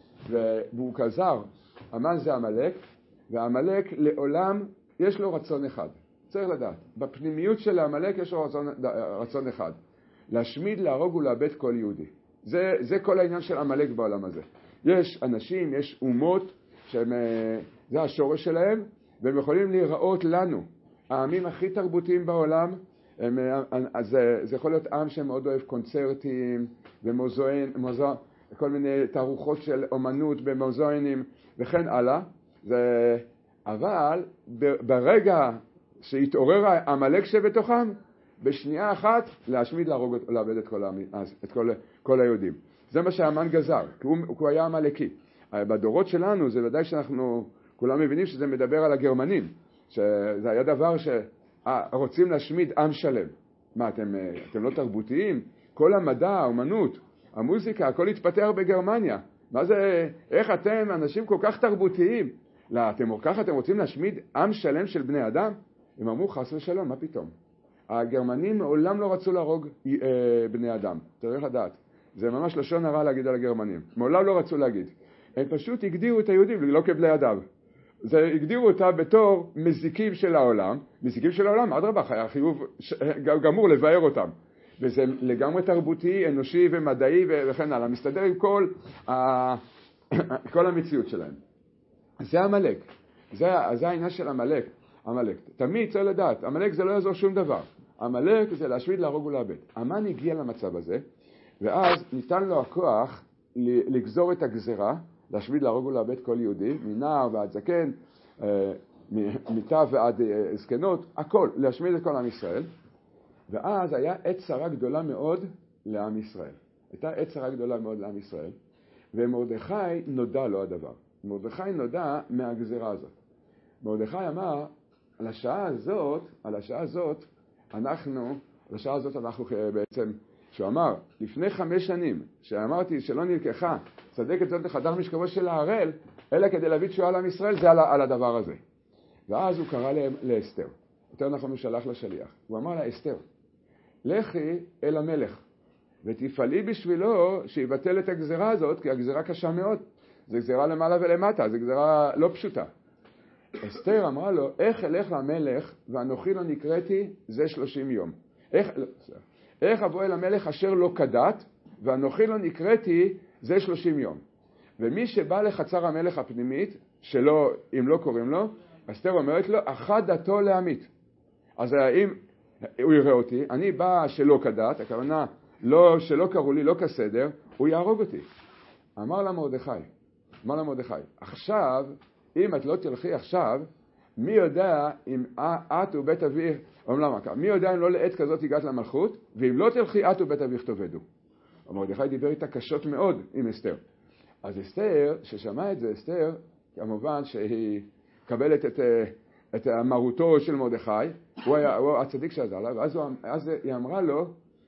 והוא גזר, המן זה עמלק, והעמלק לעולם יש לו רצון אחד. צריך לדעת, בפנימיות של העמלק יש לו רצון, רצון אחד. להשמיד, להרוג ולאבד כל יהודי. זה, זה כל העניין של עמלק בעולם הזה. יש אנשים, יש אומות, שהם, זה השורש שלהם, והם יכולים להיראות לנו. העמים הכי תרבותיים בעולם, הם, אז זה, זה יכול להיות עם שמאוד אוהב קונצרטים, ומוזוין, מוזו, כל מיני תערוכות של אומנות במוזוינים, וכן הלאה. זה, אבל ברגע שהתעורר העמלק שבתוכם, בשנייה אחת להשמיד, להרוג, לאבד את כל, את כל, כל היהודים. זה מה שהמן גזר, כי הוא, הוא היה עמלקי. בדורות שלנו זה ודאי שאנחנו כולם מבינים שזה מדבר על הגרמנים, שזה היה דבר שרוצים להשמיד עם שלם. מה, אתם, אתם לא תרבותיים? כל המדע, האומנות, המוזיקה, הכל התפתח בגרמניה. מה זה, איך אתם אנשים כל כך תרבותיים? לא, אתם ככה אתם רוצים להשמיד עם שלם של בני אדם? הם אמרו חס ושלום, מה פתאום? הגרמנים מעולם לא רצו להרוג אה, בני אדם, צריך לדעת. זה ממש לשון הרע להגיד על הגרמנים. מעולם לא רצו להגיד. הם פשוט הגדירו את היהודים לא כבני אדם. זה הגדירו אותה בתור מזיקים של העולם. מזיקים של העולם, אדרבה, היה חיוב גמור לבאר אותם. וזה לגמרי תרבותי, אנושי ומדעי וכן הלאה. מסתדר עם כל, ה... כל המציאות שלהם. זה המלאק. זה, זה העניין של המלאק. המלאק. תמיד צריך לדעת, המלאק זה לא יעזור שום דבר. המלאק זה להשמיד, להרוג ולאבד. המן הגיע למצב הזה, ואז ניתן לו הכוח לגזור את הגזרה, להשמיד, להרוג ולאבד כל יהודי, מנער ועד זקן, מטף ועד זקנות, הכל, להשמיד את כל עם ישראל. ואז היה עת צרה גדולה מאוד לעם ישראל. הייתה עת צרה גדולה מאוד לעם ישראל, ומרדכי נודע לו הדבר. מרדכי נודע מהגזרה הזאת. מרדכי אמר, על השעה הזאת, על השעה הזאת, אנחנו, על השעה הזאת אנחנו בעצם, שהוא אמר, לפני חמש שנים, שאמרתי שלא נלקחה, צדקת זאת לחדר משכבו של ההראל, אלא כדי להביא תשועה לעם ישראל, זה על, על הדבר הזה. ואז הוא קרא לאסתר. יותר נכון הוא שלח לשליח. הוא אמר לה, אסתר, לכי אל המלך, ותפעלי בשבילו שיבטל את הגזרה הזאת, כי הגזרה קשה מאוד. זו גזרה למעלה ולמטה, זו גזרה לא פשוטה. אסתר אמרה לו, איך אלך למלך ואנוכי לא נקראתי זה שלושים יום. איך, איך אבוא אל המלך אשר לא כדת ואנוכי לא נקראתי זה שלושים יום. ומי שבא לחצר המלך הפנימית, שלא, אם לא קוראים לו, אסתר אומרת לו, אחת דתו להמית. אז אם הוא יראה אותי, אני בא שלא כדת, הכוונה לא, שלא קראו לי, לא כסדר, הוא יהרוג אותי. אמר לה מרדכי, אמר לה מרדכי, עכשיו, אם את לא תלכי עכשיו, מי יודע אם את ובית אביך, למה, מי יודע אם לא לעת כזאת הגעת למלכות, ואם לא תלכי את ובית אביך תאבדו. מרדכי דיבר איתה קשות מאוד עם אסתר. אז אסתר, ששמע את זה, אסתר, כמובן שהיא קבלת את, את מרותו של מרדכי, הוא היה הוא הצדיק שעזר לה, ואז הוא, אז היא אמרה לו,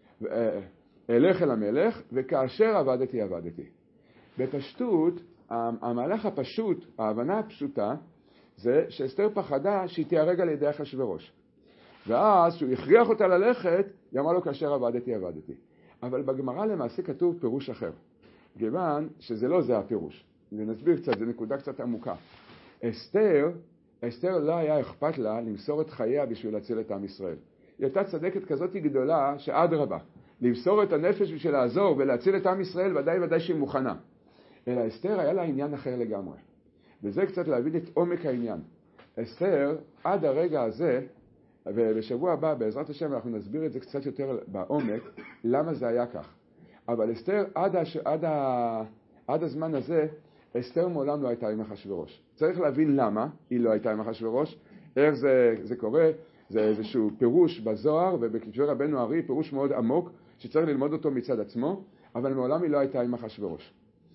אלך אל המלך, וכאשר עבדתי, עבדתי. בפשטות, המהלך הפשוט, ההבנה הפשוטה, זה שאסתר פחדה שהיא תיהרג על ידי אחשוורוש. ואז שהוא הכריח אותה ללכת, היא אמרה לו, כאשר עבדתי, עבדתי. אבל בגמרא למעשה כתוב פירוש אחר. כיוון שזה לא זה הפירוש. ונסביר קצת, זו נקודה קצת עמוקה. אסתר, אסתר לא היה אכפת לה למסור את חייה בשביל להציל את עם ישראל. היא הייתה צדקת כזאת גדולה שאדרבה, למסור את הנפש בשביל לעזור ולהציל את עם ישראל, ודאי ודאי שהיא מוכנה. אלא אסתר היה לה עניין אחר לגמרי. וזה קצת להבין את עומק העניין. אסתר, עד הרגע הזה, ובשבוע הבא, בעזרת השם, אנחנו נסביר את זה קצת יותר בעומק, למה זה היה כך. אבל אסתר, עד, הש... עד, ה... עד הזמן הזה, אסתר מעולם לא הייתה עם אחשוורוש. צריך להבין למה היא לא הייתה עם אחשוורוש, איך זה, זה קורה, זה איזשהו פירוש בזוהר, ובכתבי רבנו הארי, פירוש מאוד עמוק, שצריך ללמוד אותו מצד עצמו, אבל מעולם היא לא הייתה עם אחשוורוש.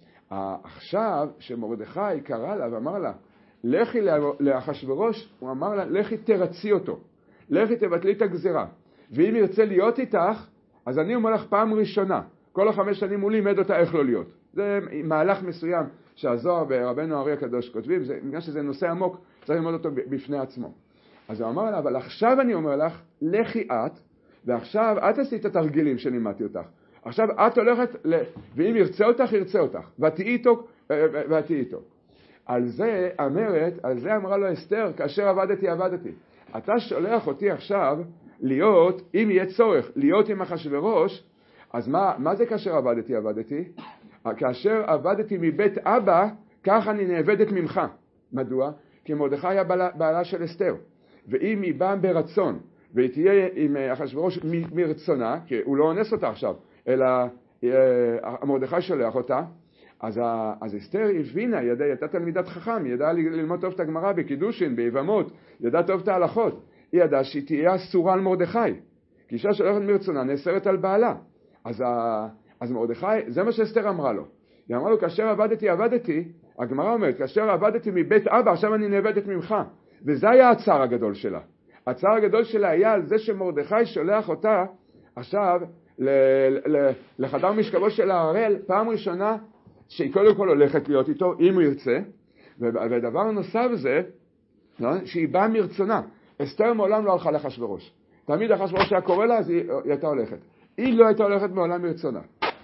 עכשיו, שמרדכי קרא לה ואמר לה, לכי לאחשוורוש, הוא אמר לה, לכי תרצי אותו, לכי תבטלי את הגזרה, ואם ירצה להיות איתך, אז אני אומר לך פעם ראשונה, כל החמש שנים הוא לימד אותה איך לא להיות. זה מהלך מסוים שהזוהר ורבנו הארי הקדוש כותבים, זה, בגלל שזה נושא עמוק, צריך ללמוד אותו בפני עצמו. אז הוא אמר לה, אבל עכשיו אני אומר לך, לכי את, ועכשיו את עשית את התרגילים שלימדתי אותך. עכשיו את הולכת, ל... ואם ירצה אותך, ירצה אותך, ותהי איתו, ותהי איתו. על זה אמרת, על זה אמרה לו אסתר, כאשר עבדתי, עבדתי. אתה שולח אותי עכשיו להיות, אם יהיה צורך, להיות עם אחשוורוש, אז מה, מה זה כאשר עבדתי, עבדתי? כאשר עבדתי מבית אבא, כך אני נאבדת ממך. מדוע? כי מרדכי היה בעלה, בעלה של אסתר. ואם היא באה ברצון, והיא תהיה עם אחשוורוש מרצונה, כי הוא לא אונס אותה עכשיו, אלא מרדכי שולח אותה, אז, אז אסתר הבינה, ידעה, ידעה תלמידת חכם, ידעה ללמוד טוב את הגמרא בקידושין, ביבמות, ידעה טוב את ההלכות. היא ידעה שהיא תהיה אסורה על מרדכי, כי אישה שולחת מרצונה נאסרת על בעלה. אז, אז מרדכי, זה מה שאסתר אמרה לו. היא אמרה לו, כאשר עבדתי, עבדתי, הגמרא אומרת, כאשר עבדתי מבית אבא, עכשיו אני נאבדת ממך. וזה היה הצער הגדול שלה. הצער הגדול שלה היה על זה שמרדכי שולח אותה עכשיו לחדר משכבו של ההראל, פעם ראשונה שהיא קודם כל הולכת להיות איתו, אם הוא ירצה, ודבר נוסף זה, שהיא באה מרצונה. אסתר מעולם לא הלכה לאחשוורוש. תמיד אחשוורוש היה קורא לה, אז היא, היא הייתה הולכת. היא לא הייתה הולכת מעולם מרצונה.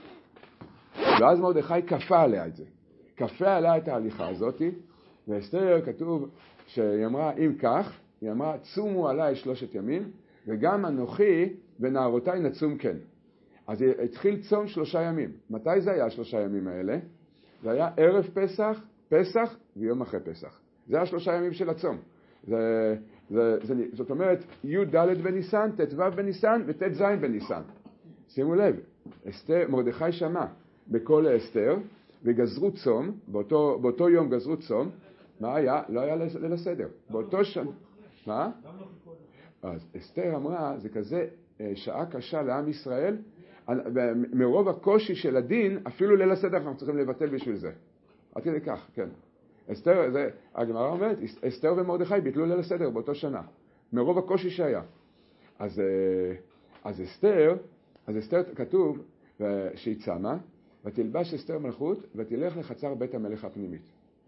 ואז מרדכי כפה עליה את זה. כפה עליה את ההליכה הזאת, ואסתר כתוב שהיא אמרה, אם כך, היא אמרה, צומו עליי שלושת ימים, וגם אנוכי ונערותיי נצום כן. אז היא התחיל צום שלושה ימים. מתי זה היה שלושה ימים האלה? זה היה ערב פסח, פסח ויום אחרי פסח. זה היה שלושה ימים של הצום. זה, זה, זה, זאת אומרת, י' ד' בניסן, ט' ו' בניסן וט' ז' בניסן. שימו לב, אסתר, מרדכי שמע בקול אסתר, וגזרו צום, באותו, באותו יום גזרו צום. מה היה? לא היה ליל הסדר. באותו שנה, מה? אז אסתר אמרה, זה כזה שעה קשה לעם ישראל, מרוב הקושי של הדין, אפילו ליל הסדר אנחנו צריכים לבטל בשביל זה. עד כדי כך, כן. אסתר, זה, הגמרא אומרת, אסתר ומרדכי ביטלו ליל הסדר באותו שנה, מרוב הקושי שהיה. אז, אז אסתר, אז אסתר כתוב שהיא צמה, ותלבש אסתר מלכות, ותלך לחצר בית המלך הפנימית.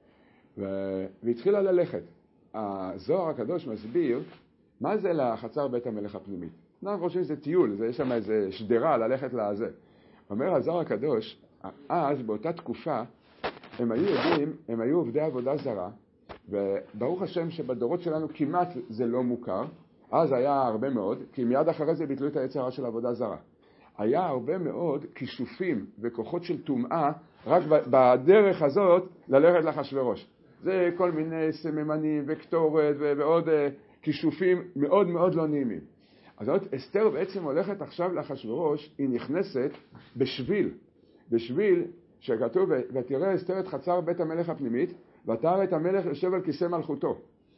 והתחילה ללכת. הזוהר הקדוש מסביר, מה זה לחצר בית המלך הפנימית? אנחנו חושבים שזה טיול, זה, יש שם איזה שדרה ללכת לזה. אומר הזוהר הקדוש, אז באותה תקופה, הם היו יודעים, הם היו עובדי עבודה זרה, וברוך השם שבדורות שלנו כמעט זה לא מוכר, אז היה הרבה מאוד, כי מיד אחרי זה ביטלו את היצרה של עבודה זרה. היה הרבה מאוד כישופים וכוחות של טומאה, רק בדרך הזאת ללכת לאחשוורוש. זה כל מיני סממנים וקטורת ועוד כישופים מאוד מאוד לא נעימים. אז זאת אסתר בעצם הולכת עכשיו לאחשוורוש, היא נכנסת בשביל, בשביל שכתוב, ותראה אסתר את חצר בית המלך הפנימית, ותראה את המלך יושב על כיסא מלכותו.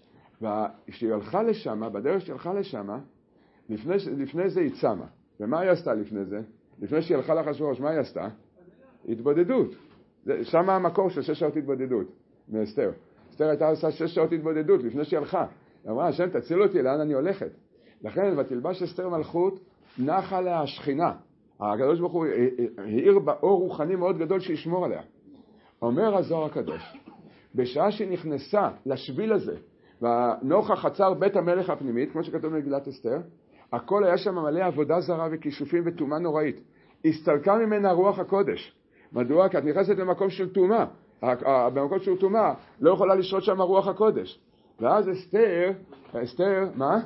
וכשהיא הלכה לשם, בדרך שהיא הלכה לשם, לפני, לפני זה היא צמה. ומה היא עשתה לפני זה? לפני שהיא הלכה לאחשוורוש, מה היא עשתה? התבודדות. שם המקור של שש שעות התבודדות, מאסתר. אסתר הייתה עושה שש שעות התבודדות לפני שהיא הלכה. היא אמרה, השם תציל אותי, לאן אני הולכת? לכן, ותלבש אסתר מלכות, נחה לה השכינה. הקדוש ברוך הוא העיר באור רוחני מאוד גדול שישמור עליה. אומר הזוהר הקדוש, בשעה שהיא נכנסה לשביל הזה, ונוכח חצר בית המלך הפנימית, כמו שכתוב במגילת אסתר, הכל היה שם מלא עבודה זרה וכישופים וטומאה נוראית. הסתלקה ממנה רוח הקודש. מדוע? כי את נכנסת למקום של טומאה. במקום של טומאה לא יכולה לשרות שם רוח הקודש. ואז אסתר, אסתר, מה?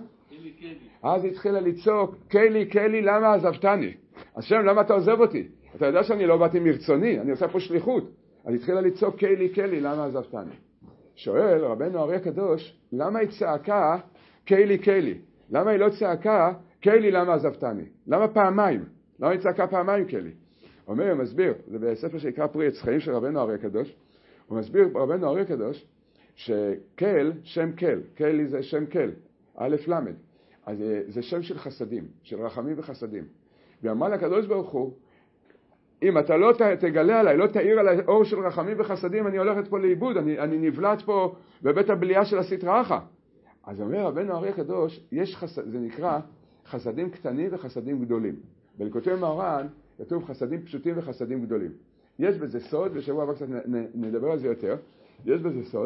אז התחילה לצעוק, קלי, קלי, למה עזבתני? השם, למה אתה עוזב אותי? אתה יודע שאני לא באתי מרצוני, אני עושה פה שליחות. אז התחילה לצעוק, קלי, קלי, למה עזבתני? שואל רבנו אריה הקדוש, למה היא צעקה, קלי, קלי? למה היא לא צעקה, קלי, למה עזבתני? למה פעמיים? למה היא צעקה פעמיים, קלי? אומר, מסביר, זה בספר שיקרא פרי עץ חיים של רבנו אריה הקדוש, הוא מסביר רבנו אריה הקדוש, שקל, שם קל, קלי זה שם קל, א' למד. אז זה שם של חסדים, של רחמים וחסדים. ואמר לקדוש ברוך הוא, אם אתה לא תגלה עליי, לא תאיר עליי אור של רחמים וחסדים, אני הולכת פה לאיבוד, אני, אני נבלט פה בבית הבליעה של הסטרא אחא. אז אומר רבנו אריה הקדוש, יש חסד, זה נקרא חסדים קטנים וחסדים גדולים. בליקוטי מוהר"ן כתוב חסדים פשוטים וחסדים גדולים. יש בזה סוד, ושבוע הבא קצת נדבר על זה יותר, יש בזה סוד,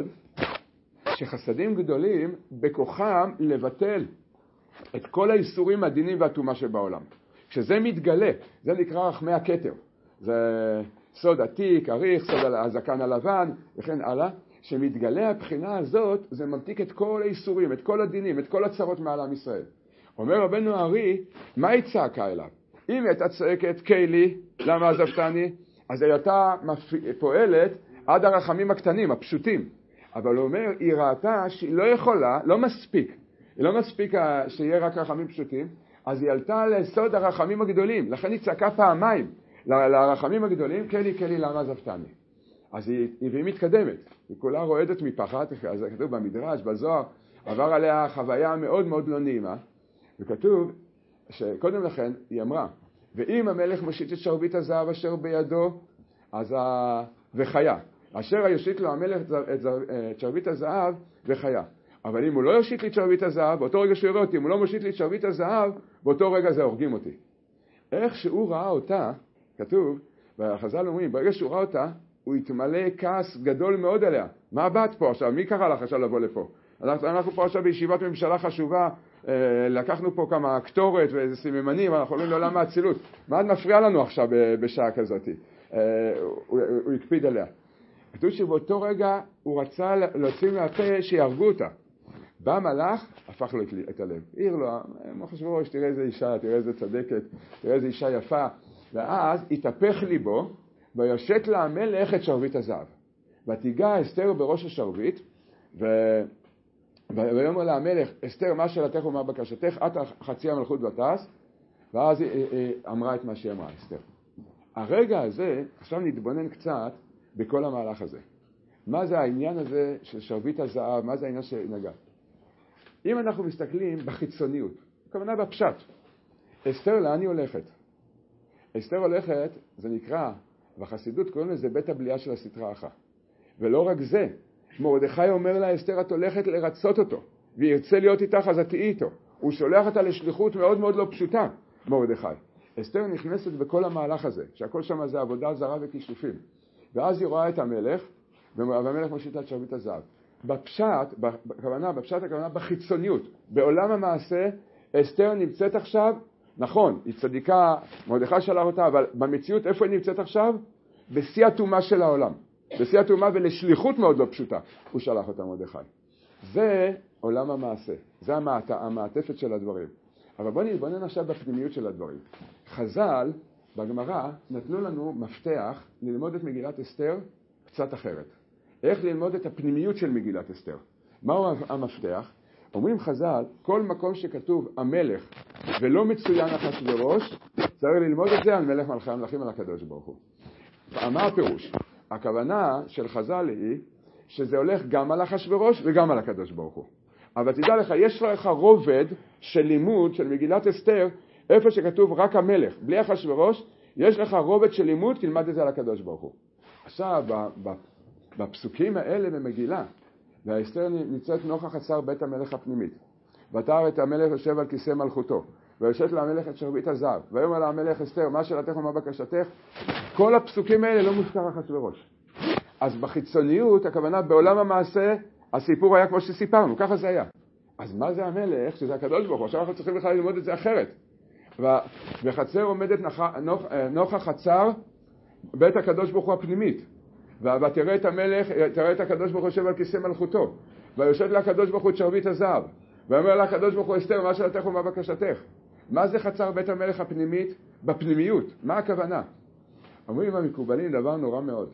שחסדים גדולים בכוחם לבטל את כל האיסורים הדינים והטומאה שבעולם. כשזה מתגלה, זה נקרא רחמי הכתר. זה סוד עתיק, אריך, סוד הזקן הלבן, וכן הלאה. שמתגלה הבחינה הזאת, זה ממתיק את כל האיסורים, את כל הדינים, את כל הצרות מעל עם ישראל. אומר רבנו הארי, מה היא צעקה אליו? אם היא הייתה צעקת, קיילי, למה עזבתני? אז היא הייתה פועלת עד הרחמים הקטנים, הפשוטים. אבל הוא אומר, היא ראתה שהיא לא יכולה, לא מספיק. היא לא מספיק שיהיה רק רחמים פשוטים, אז היא עלתה לסוד הרחמים הגדולים. לכן היא צעקה פעמיים לרחמים הגדולים, קיילי, קיילי, למה עזבתני? אז היא, היא מתקדמת, היא כולה רועדת מפחד, אז כתוב במדרש, בזוהר, עבר עליה חוויה מאוד מאוד לא נעימה, וכתוב שקודם לכן היא אמרה, ואם המלך מושיט את שרביט הזהב אשר בידו, אז ה... וחיה, אשר יושיט לו המלך את, את שרביט הזהב וחיה. אבל אם הוא לא יושיט לי את שרביט הזהב, באותו רגע שהוא יראה אותי, אם הוא לא מושיט לי את שרביט הזהב, באותו רגע זה הורגים אותי. איך שהוא ראה אותה, כתוב, והחז"ל אומרים, ברגע שהוא ראה אותה, הוא התמלא כעס גדול מאוד עליה. מה באת פה עכשיו? מי קרא לך עכשיו לבוא לפה? אנחנו, אנחנו פה עכשיו בישיבת ממשלה חשובה, אה, לקחנו פה כמה קטורת ואיזה סיממנים, אנחנו עולים לעולם האצילות. מה את מפריע לנו עכשיו בשעה כזאת? אה, הוא, הוא הקפיד עליה. כתוב שבאותו רגע הוא רצה להוציא מהפה שיהרגו אותה. בא מלאך, הפך לו את הלב. העיר לו, מה חשבו, תראה איזה אישה, תראה איזה צדקת, תראה איזה אישה יפה. ואז התהפך ליבו, ויושט לה המלך את שרביט הזהב. ותיגע אסתר בראש השרביט, ו... ויאמר לה המלך, אסתר, מה שאלתך ומה בקשתך, את חצי המלכות ותעש. ואז היא, היא אמרה את מה שהיא אמרה, אסתר. הרגע הזה, עכשיו נתבונן קצת בכל המהלך הזה. מה זה העניין הזה של שרביט הזהב, מה זה העניין שנגע? אם אנחנו מסתכלים בחיצוניות, הכוונה בפשט, אסתר לאן היא הולכת? אסתר הולכת, זה נקרא, בחסידות קוראים לזה בית הבליעה של הסטרא אחא. ולא רק זה, מרדכי אומר לה, אסתר, את הולכת לרצות אותו, וירצה להיות איתך, אז את תהיי איתו. הוא שולח אותה לשליחות מאוד מאוד לא פשוטה, מרדכי. אסתר נכנסת בכל המהלך הזה, שהכל שם זה עבודה זרה וכישופים. ואז היא רואה את המלך, והמלך מושיט את שרביט הזהב. בפשט, בכוונה, בפשט הכוונה בחיצוניות, בעולם המעשה, אסתר נמצאת עכשיו, נכון, היא צדיקה, מרדכי שלח אותה, אבל במציאות איפה היא נמצאת עכשיו? בשיא התאומה של העולם. בשיא התאומה ולשליחות מאוד לא פשוטה, הוא שלח אותה מרדכי. זה עולם המעשה, זה המעט, המעטפת של הדברים. אבל בואו נתבונן עכשיו בפנימיות של הדברים. חז"ל, בגמרא, נתנו לנו מפתח ללמוד את מגילת אסתר קצת אחרת. איך ללמוד את הפנימיות של מגילת אסתר? מהו המפתח? אומרים חז"ל, כל מקום שכתוב המלך ולא מצוין אחשוורוש, צריך ללמוד את זה על מלך מלכי המלכים על הקדוש ברוך הוא. מה הפירוש? הכוונה של חז"ל היא שזה הולך גם על אחשוורוש וגם על הקדוש ברוך הוא. אבל תדע לך, יש לך רובד של לימוד של מגילת אסתר, איפה שכתוב רק המלך, בלי אחשוורוש, יש לך רובד של לימוד, תלמד את זה על הקדוש ברוך הוא. עכשיו, בפסוקים האלה במגילה, והאסתר נמצאת נוכח חצר בית המלך הפנימית. ותרא את המלך יושב על כיסא מלכותו, ויושט למלך את שרביט הזהב, ויאמר לה המלך אסתר, מה שאלתך ומה בקשתך? כל הפסוקים האלה לא מוזכר אחשוורוש. אז בחיצוניות, הכוונה בעולם המעשה, הסיפור היה כמו שסיפרנו, ככה זה היה. אז מה זה המלך? שזה הקדוש ברוך הוא. עכשיו אנחנו צריכים בכלל ללמוד את זה אחרת. וחצר עומדת נוכח חצר בית הקדוש ברוך הוא הפנימית. ותראה את המלך, תראה את הקדוש ברוך הוא יושב על כיסא מלכותו, ויושט לה הקדוש ברוך הוא את שרביט הזהב, ואומר לה הקדוש ברוך הוא אסתר, מה שאלתך ומה בקשתך? מה זה חצר בית המלך הפנימית? בפנימיות. מה הכוונה? אומרים המקובלים דבר נורא מאוד.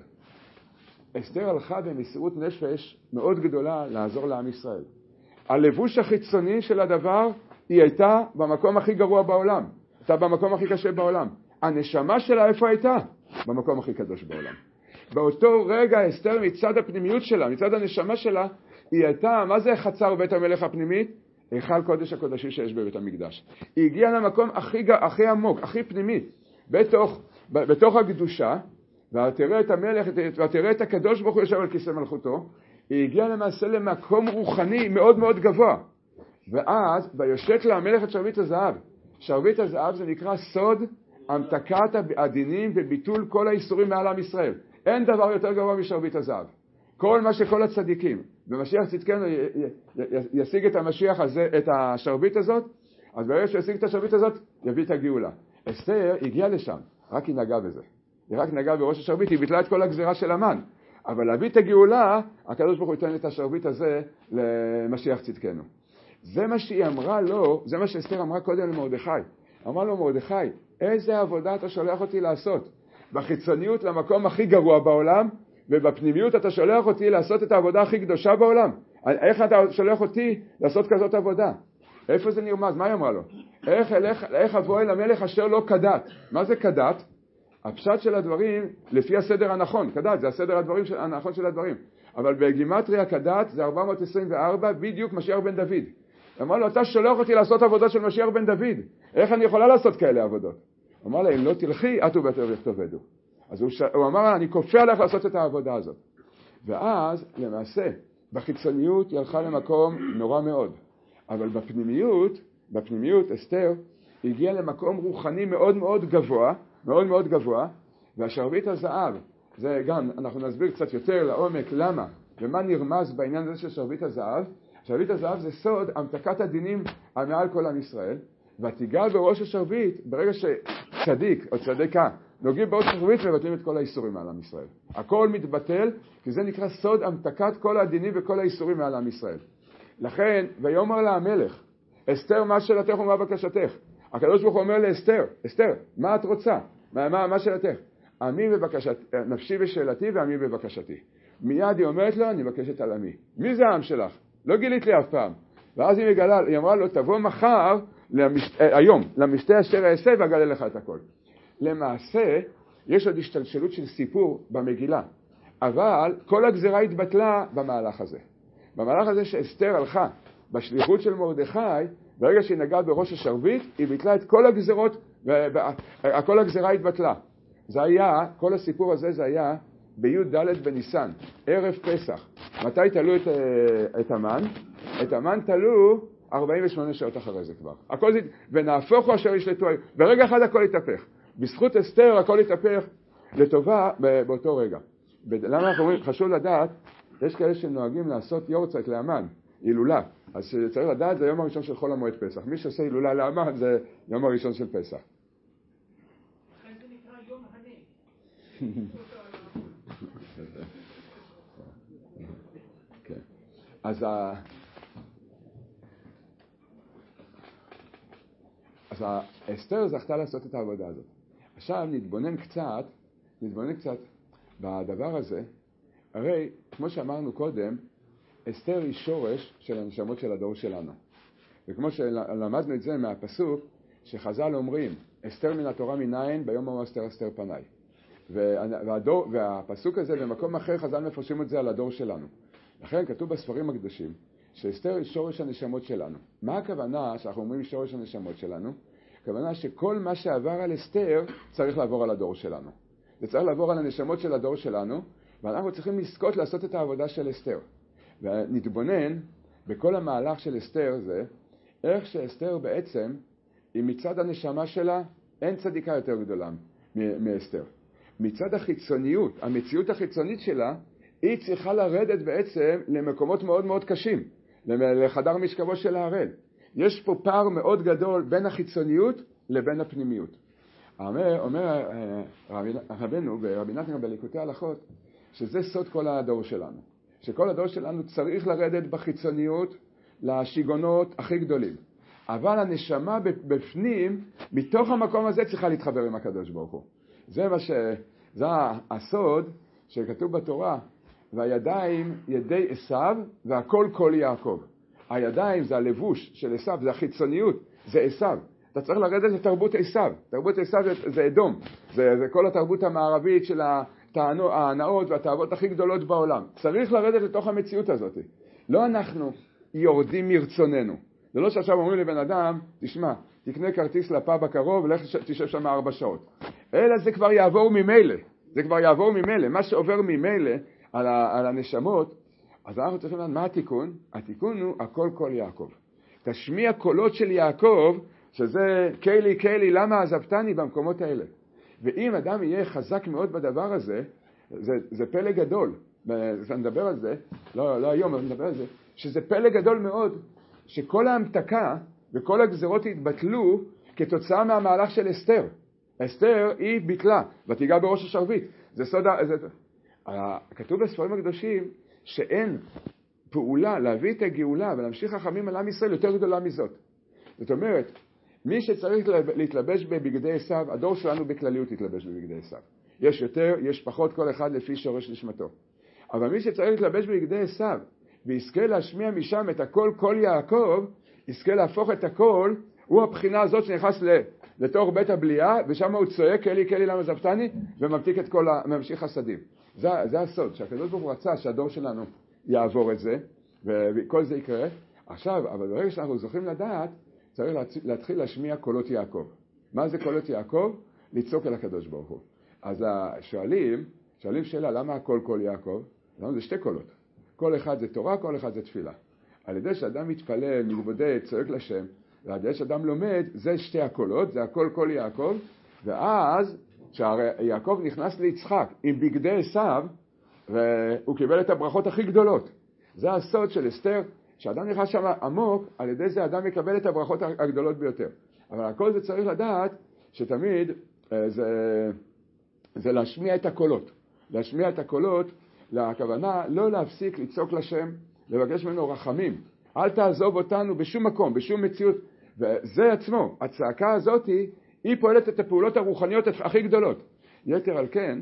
אסתר הלכה במסירות נפש מאוד גדולה לעזור לעם ישראל. הלבוש החיצוני של הדבר, היא הייתה במקום הכי גרוע בעולם. הייתה במקום הכי קשה בעולם. הנשמה שלה איפה הייתה? במקום הכי קדוש בעולם. באותו רגע אסתר מצד הפנימיות שלה, מצד הנשמה שלה, היא הייתה, מה זה חצר בית המלך הפנימית? היכל קודש הקודשי שיש בבית המקדש. היא הגיעה למקום הכי, הכי עמוק, הכי פנימי, בתוך, בתוך הקדושה, ותראה את המלך, ותראה את הקדוש ברוך הוא יושב על כיסא מלכותו, היא הגיעה למעשה למקום רוחני מאוד מאוד גבוה. ואז, ויושט לה המלך את שרביט הזהב. שרביט הזהב זה נקרא סוד המתקת הדינים וביטול כל האיסורים מעל עם ישראל. אין דבר יותר גבוה משרביט הזהב. כל מה שכל הצדיקים, במשיח צדקנו ישיג את המשיח הזה, את השרביט הזאת, אז ברגע שישיג את השרביט הזאת, יביא את הגאולה. אסתר הגיעה לשם, רק היא נגעה בזה. היא רק נגעה בראש השרביט, היא ביטלה את כל הגזירה של המן. אבל להביא את הגאולה, הקדוש ברוך הוא ייתן את השרביט הזה למשיח צדקנו. זה מה שהיא אמרה לו, זה מה שאסתר אמרה קודם למרדכי. אמרה לו, מרדכי, איזה עבודה אתה שולח אותי לעשות? בחיצוניות למקום הכי גרוע בעולם, ובפנימיות אתה שולח אותי לעשות את העבודה הכי קדושה בעולם. איך אתה שולח אותי לעשות כזאת עבודה? איפה זה נרמז? מה היא אמרה לו? איך, איך, איך אבוא אל המלך אשר לא כדת? מה זה כדת? הפשט של הדברים לפי הסדר הנכון. כדת זה הסדר הדברים של, הנכון של הדברים. אבל בגימטריה כדת זה ארבע מאות עשרים וארבע, בדיוק משיח בן דוד. אמר לו, אתה שולח אותי לעשות עבודה של משיח בן דוד. איך אני יכולה לעשות כאלה עבודות? אמר לה, אם לא תלכי, את ובית אביך תאבדו. אז הוא, ש... הוא אמר לה, אני כופה עליך לעשות את העבודה הזאת. ואז, למעשה, בחיצוניות היא הלכה למקום נורא מאוד. אבל בפנימיות, בפנימיות, אסתר, הגיע למקום רוחני מאוד מאוד גבוה, מאוד מאוד גבוה, והשרביט הזהב, זה גם, אנחנו נסביר קצת יותר לעומק למה, ומה נרמז בעניין הזה של שרביט הזהב. שרביט הזהב זה סוד המתקת הדינים מעל כל עם ישראל, ותיגע בראש השרביט, ברגע שצדיק או צדיקה נוגעים בראש השרביט, מבטלים את כל האיסורים מעל עם ישראל. הכל מתבטל, כי זה נקרא סוד המתקת כל הדינים וכל האיסורים מעל עם ישראל. לכן, ויאמר לה המלך, אסתר, מה שאלתך ומה בקשתך? הקדוש ברוך הוא אומר לאסתר, אסתר, מה את רוצה? מה, מה, מה שאלתך? עמי בבקשתי, נפשי בשאלתי ועמי בבקשתי. מיד היא אומרת לו, אני מבקשת על עמי. מי זה העם שלך? לא גילית לי אף פעם. ואז היא מגלה, היא אמרה לו, תבוא מחר, למש... היום, למשתה אשר אעשה ואגלה לך את הכל. למעשה, יש עוד השתלשלות של סיפור במגילה, אבל כל הגזרה התבטלה במהלך הזה. במהלך הזה שאסתר הלכה בשליחות של מרדכי, ברגע שהיא נגעה בראש השרביט, היא ביטלה את כל הגזרות, וכל הגזרה התבטלה. זה היה, כל הסיפור הזה זה היה בי' ד' בניסן, ערב פסח. מתי תלו את, את המן? את המן תלו ארבעים ושמונה שעות אחרי זה כבר. הכל זה, ונהפוכו אשר ישלטו, ברגע אחד הכל התהפך. בזכות אסתר הכל התהפך לטובה באותו רגע. למה אנחנו אומרים, חשוב לדעת, יש כאלה שנוהגים לעשות יורצייט לאמן, הילולה. אז צריך לדעת, זה היום הראשון של חול המועד פסח. מי שעושה הילולה לאמן זה יום הראשון של פסח. לכן זה נקרא יום הנה. כן. אז ה... אז אסתר זכתה לעשות את העבודה הזאת. עכשיו נתבונן קצת, נתבונן קצת בדבר הזה. הרי, כמו שאמרנו קודם, אסתר היא שורש של הנשמות של הדור שלנו. וכמו שלמדנו את זה מהפסוק שחז"ל אומרים, אסתר מן התורה מנין, ביום ההוא אסתר אסתר פניי. והדור, והפסוק הזה במקום אחר חז"ל מפרשים את זה על הדור שלנו. לכן כתוב בספרים הקדושים שאסתר היא שורש הנשמות שלנו. מה הכוונה שאנחנו אומרים שורש הנשמות שלנו? הכוונה שכל מה שעבר על אסתר צריך לעבור על הדור שלנו. זה צריך לעבור על הנשמות של הדור שלנו, ואנחנו צריכים לזכות לעשות את העבודה של אסתר. ונתבונן בכל המהלך של אסתר זה, איך שאסתר בעצם, היא מצד הנשמה שלה, אין צדיקה יותר גדולה מאסתר. מצד החיצוניות, המציאות החיצונית שלה, היא צריכה לרדת בעצם למקומות מאוד מאוד קשים, לחדר משכבו של ההראל. יש פה פער מאוד גדול בין החיצוניות לבין הפנימיות. אומר, אומר רבינו ורבי נתן בליקוטי הלכות, שזה סוד כל הדור שלנו. שכל הדור שלנו צריך לרדת בחיצוניות לשיגונות הכי גדולים. אבל הנשמה בפנים, מתוך המקום הזה צריכה להתחבר עם הקדוש ברוך הוא. זה מה ש... זה הסוד שכתוב בתורה, והידיים ידי עשיו והכל כל יעקב. הידיים זה הלבוש של עשיו, זה החיצוניות, זה עשיו. אתה צריך לרדת לתרבות עשיו. תרבות עשיו זה, זה אדום. זה, זה כל התרבות המערבית של ההנאות והתאוות הכי גדולות בעולם. צריך לרדת לתוך המציאות הזאת. לא אנחנו יורדים מרצוננו. זה לא שעכשיו אומרים לבן אדם, תשמע, תקנה כרטיס לפאב הקרוב ולך תשב שם ארבע שעות. אלא זה כבר יעבור ממילא. זה כבר יעבור ממילא. מה שעובר ממילא על, ה, על הנשמות, אז אנחנו צריכים לדעת מה התיקון? התיקון הוא הכל כל יעקב. תשמיע קולות של יעקב, שזה קיילי קיילי למה עזבתני במקומות האלה. ואם אדם יהיה חזק מאוד בדבר הזה, זה, זה פלא גדול. אני מדבר על זה, לא, לא היום, אני מדבר על זה, שזה פלא גדול מאוד, שכל ההמתקה וכל הגזרות התבטלו כתוצאה מהמהלך של אסתר. אסתר היא ביטלה, ותיגע בראש השרביט. זה סוד, זה, כתוב בספרים הקדושים שאין פעולה להביא את הגאולה ולהמשיך חכמים על עם ישראל יותר גדולה מזאת. זאת אומרת, מי שצריך להתלבש בבגדי עשיו, הדור שלנו בכלליות יתלבש בבגדי עשיו. יש יותר, יש פחות, כל אחד לפי שורש נשמתו. אבל מי שצריך להתלבש בבגדי עשיו, ויזכה להשמיע משם את הכל כל יעקב, יזכה להפוך את הכל, הוא הבחינה הזאת שנכנס לתוך בית הבליעה, ושם הוא צועק, אלי קלי למה עזבתני, וממתיק את כל הממשיך חסדים. זה, זה הסוד, שהקדוש ברוך הוא רצה שהדור שלנו יעבור את זה, וכל זה יקרה. עכשיו, אבל ברגע שאנחנו זוכים לדעת, צריך להתחיל להשמיע קולות יעקב. מה זה קולות יעקב? לצעוק אל הקדוש ברוך הוא. אז שואלים, שואלים שאלה, למה הכל קול יעקב? למה זה שתי קולות? כל אחד זה תורה, כל אחד זה תפילה. על ידי שאדם מתפלל, מתבודד, צועק לשם, והדרך שאדם לומד, זה שתי הקולות, זה הכל כל יעקב, ואז כשיעקב נכנס ליצחק עם בגדי עשיו, והוא קיבל את הברכות הכי גדולות. זה הסוד של אסתר, שאדם נכנס שם עמוק, על ידי זה אדם יקבל את הברכות הגדולות ביותר. אבל הכל זה צריך לדעת שתמיד זה, זה להשמיע את הקולות. להשמיע את הקולות, לכוונה לא להפסיק לצעוק לשם, לבקש ממנו רחמים. אל תעזוב אותנו בשום מקום, בשום מציאות. וזה עצמו, הצעקה הזאת, היא פועלת את הפעולות הרוחניות הכי גדולות. יתר על כן,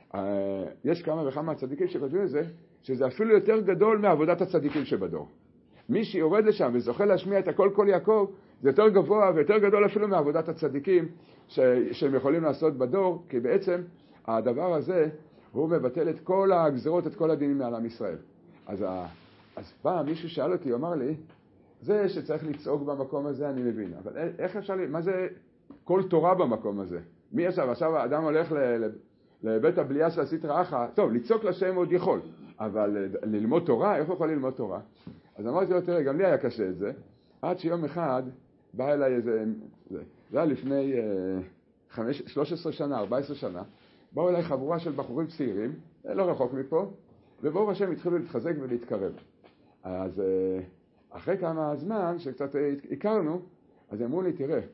יש כמה וכמה הצדיקים שכותבים את זה, שזה אפילו יותר גדול מעבודת הצדיקים שבדור. מי שיורד לשם וזוכה להשמיע את הכל כל יעקב, זה יותר גבוה ויותר גדול אפילו מעבודת הצדיקים ש... שהם יכולים לעשות בדור, כי בעצם הדבר הזה הוא מבטל את כל הגזרות, את כל הדינים מעל עם ישראל. אז, ה... אז פעם מישהו שאל אותי, אמר לי, זה שצריך לצעוק במקום הזה אני מבין, אבל איך אפשר לי, מה זה כל תורה במקום הזה? מי עכשיו? עכשיו האדם הולך ל... לבית הבלייה של הסטרא אחא, טוב, לצעוק לשם עוד יכול, אבל ללמוד תורה, איך הוא יכול ללמוד תורה? אז אמרתי לו, תראה, גם לי היה קשה את זה, עד שיום אחד בא אליי איזה, זה היה לפני חמש, שלוש עשרה שנה, ארבע עשרה שנה, באו אליי חבורה של בחורים צעירים, לא רחוק מפה, וברוך השם התחילו להתחזק ולהתקרב. אז אחרי כמה זמן שקצת הכרנו, אז אמרו לי, תראה,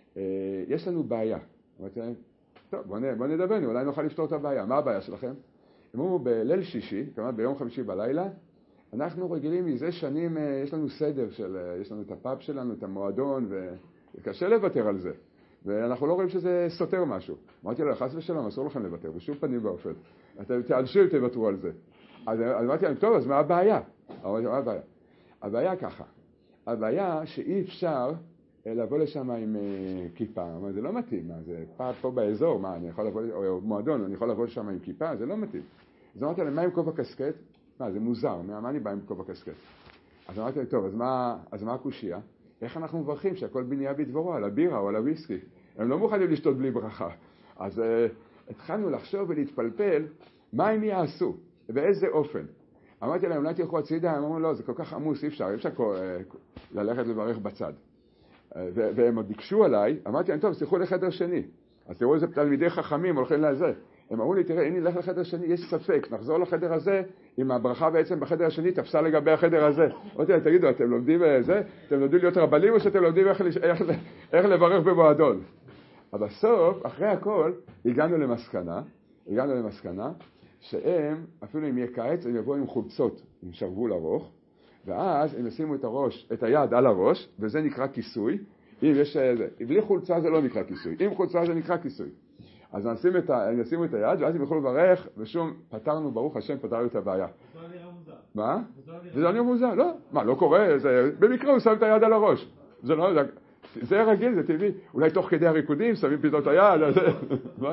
יש לנו בעיה. אמרתי, טוב, בוא, בוא נדבר, אולי נוכל לפתור את הבעיה. מה הבעיה שלכם? אמרו, בליל שישי, כלומר ביום חמישי בלילה, אנחנו רגילים מזה שנים, יש לנו סדר, של, יש לנו את הפאב שלנו, את המועדון, וקשה לוותר על זה. ואנחנו לא רואים שזה סותר משהו. אמרתי לו, חס ושלום, אסור לכם לוותר, בשום פנים באופן. אתם תעלשו אם תוותרו על זה. אז אמרתי להם, טוב, אז מה הבעיה? אמרתי, מה הבעיה? הבעיה ככה, הבעיה שאי אפשר לבוא לשם עם כיפה, אבל זה לא מתאים, מה, זה פעם פה באזור, מה, אני יכול לבוא, או מועדון, אני יכול לבוא לשם עם כיפה, זה לא מתאים. אז אמרתי להם, מה עם כובע קסקט? מה, זה מוזר, מה אני בא עם כובע קסקט? אז אמרתי להם, טוב, אז מה, אז מה הקושיה? איך אנחנו מברכים שהכל בניה בדברו, על הבירה או על הוויסקי? הם לא מוכנים לשתות בלי ברכה. אז uh, התחלנו לחשוב ולהתפלפל, מה הם יעשו, באיזה אופן. אמרתי להם, אולי תלכו הצידה, הם אמרו, לא, זה כל כך עמוס, אי אפשר, אי אפשר uh, ללכת לברך בצד. Uh, והם עוד ביקשו עליי, אמרתי להם, טוב, תלכו לחדר שני. אז תראו איזה תלמידי חכמים הולכים לזה. הם אמרו לי, תראה, אם נלך לחדר שני, יש ספק, נחזור לחדר הזה, אם הברכה בעצם בחדר השני תפסה לגבי החדר הזה. אמרתי להם, תגידו, אתם לומדים זה? אתם לומדים להיות רבנים או שאתם לומדים איך, איך, איך לברך במועדון? אבל בסוף, אחרי הכל, הגענו למסקנה, הגענו למסקנה, שהם, אפילו אם יהיה קיץ, הם יבואו עם חולצות, עם שרוול ארוך, ואז הם ישימו את הראש, את היד על הראש, וזה נקרא כיסוי. אם יש, בלי חולצה זה לא נקרא כיסוי, עם חולצה זה נקרא כיסוי. אז נשים את ה, הם ישימו את היד, ואז הם יוכלו לברך, ושום, פתרנו, ברוך השם, פתרנו את הבעיה. זה לא נראה מוזר. מה? זה לא נראה מוזר, לא. מה, לא קורה, זה, במקרה הוא שם את היד על הראש. זה לא, זה, זה רגיל, זה טבעי. אולי תוך כדי הריקודים, שמים פתאום את היד, אז... מה?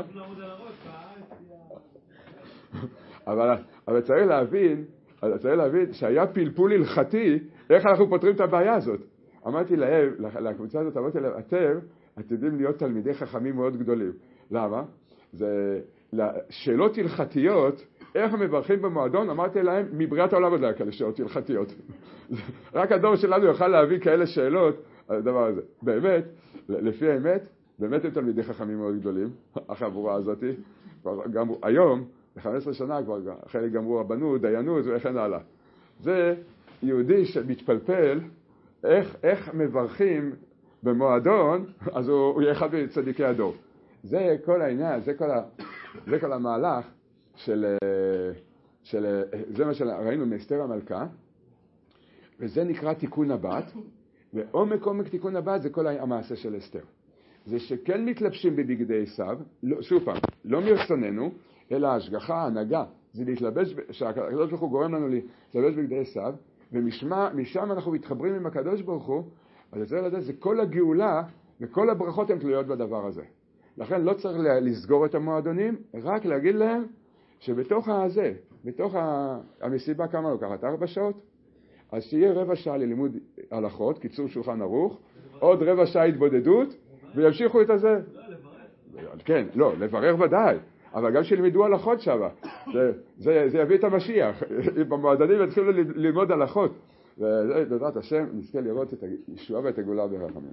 אבל, אבל צריך להבין, צריך להבין שהיה פלפול הלכתי, איך אנחנו פותרים את הבעיה הזאת. אמרתי להם, לקבוצה הזאת, אמרתי להם, אתם, אתם יודעים להיות תלמידי חכמים מאוד גדולים. למה? זה שאלות הלכתיות, איך הם מברכים במועדון, אמרתי להם, מבריאת העולם עוד לא היה כאלה שאלות הלכתיות. רק הדור שלנו יוכל להביא כאלה שאלות על הדבר הזה. באמת, לפי האמת, באמת הם תלמידי חכמים מאוד גדולים, החבורה הזאת, גם היום, ב-חמש עשרה שנה כבר, חלק גמרו רבנות, דיינות וכן הלאה. זה יהודי שמתפלפל, איך, איך מברכים במועדון, אז הוא, הוא יהיה אחד מצדיקי הדור. זה כל העניין, זה כל, ה, זה כל המהלך של, של, זה מה שראינו מאסתר המלכה, וזה נקרא תיקון הבת, ועומק עומק תיקון הבת זה כל המעשה של אסתר. זה שכן מתלבשים בבגדי עשיו, לא, שוב פעם, לא מרצוננו, אלא השגחה, הנהגה, זה להתלבש, שהקדוש ברוך הוא גורם לנו להתלבש בבגדי עשיו, ומשם אנחנו מתחברים עם הקדוש ברוך הוא, אז זה לדעת, זה כל הגאולה, וכל הברכות הן תלויות בדבר הזה. לכן לא צריך לסגור את המועדונים, רק להגיד להם שבתוך הזה, בתוך המסיבה כמה לוקחת, ארבע שעות, אז שיהיה רבע שעה ללימוד הלכות, קיצור שולחן ערוך, עוד רבע שעה התבודדות, וימשיכו את הזה. כן, לא, לברר ודאי, אבל גם שילמדו הלכות שמה, זה, זה, זה יביא את המשיח, במועדונים יתחילו ללמוד הלכות, ובעזרת השם נזכה לראות את הישועה ואת הגאולה ברחמים.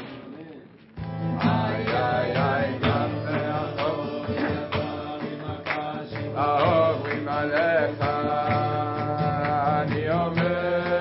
איי איי איי גם מהחור האהובים עליך אני אומר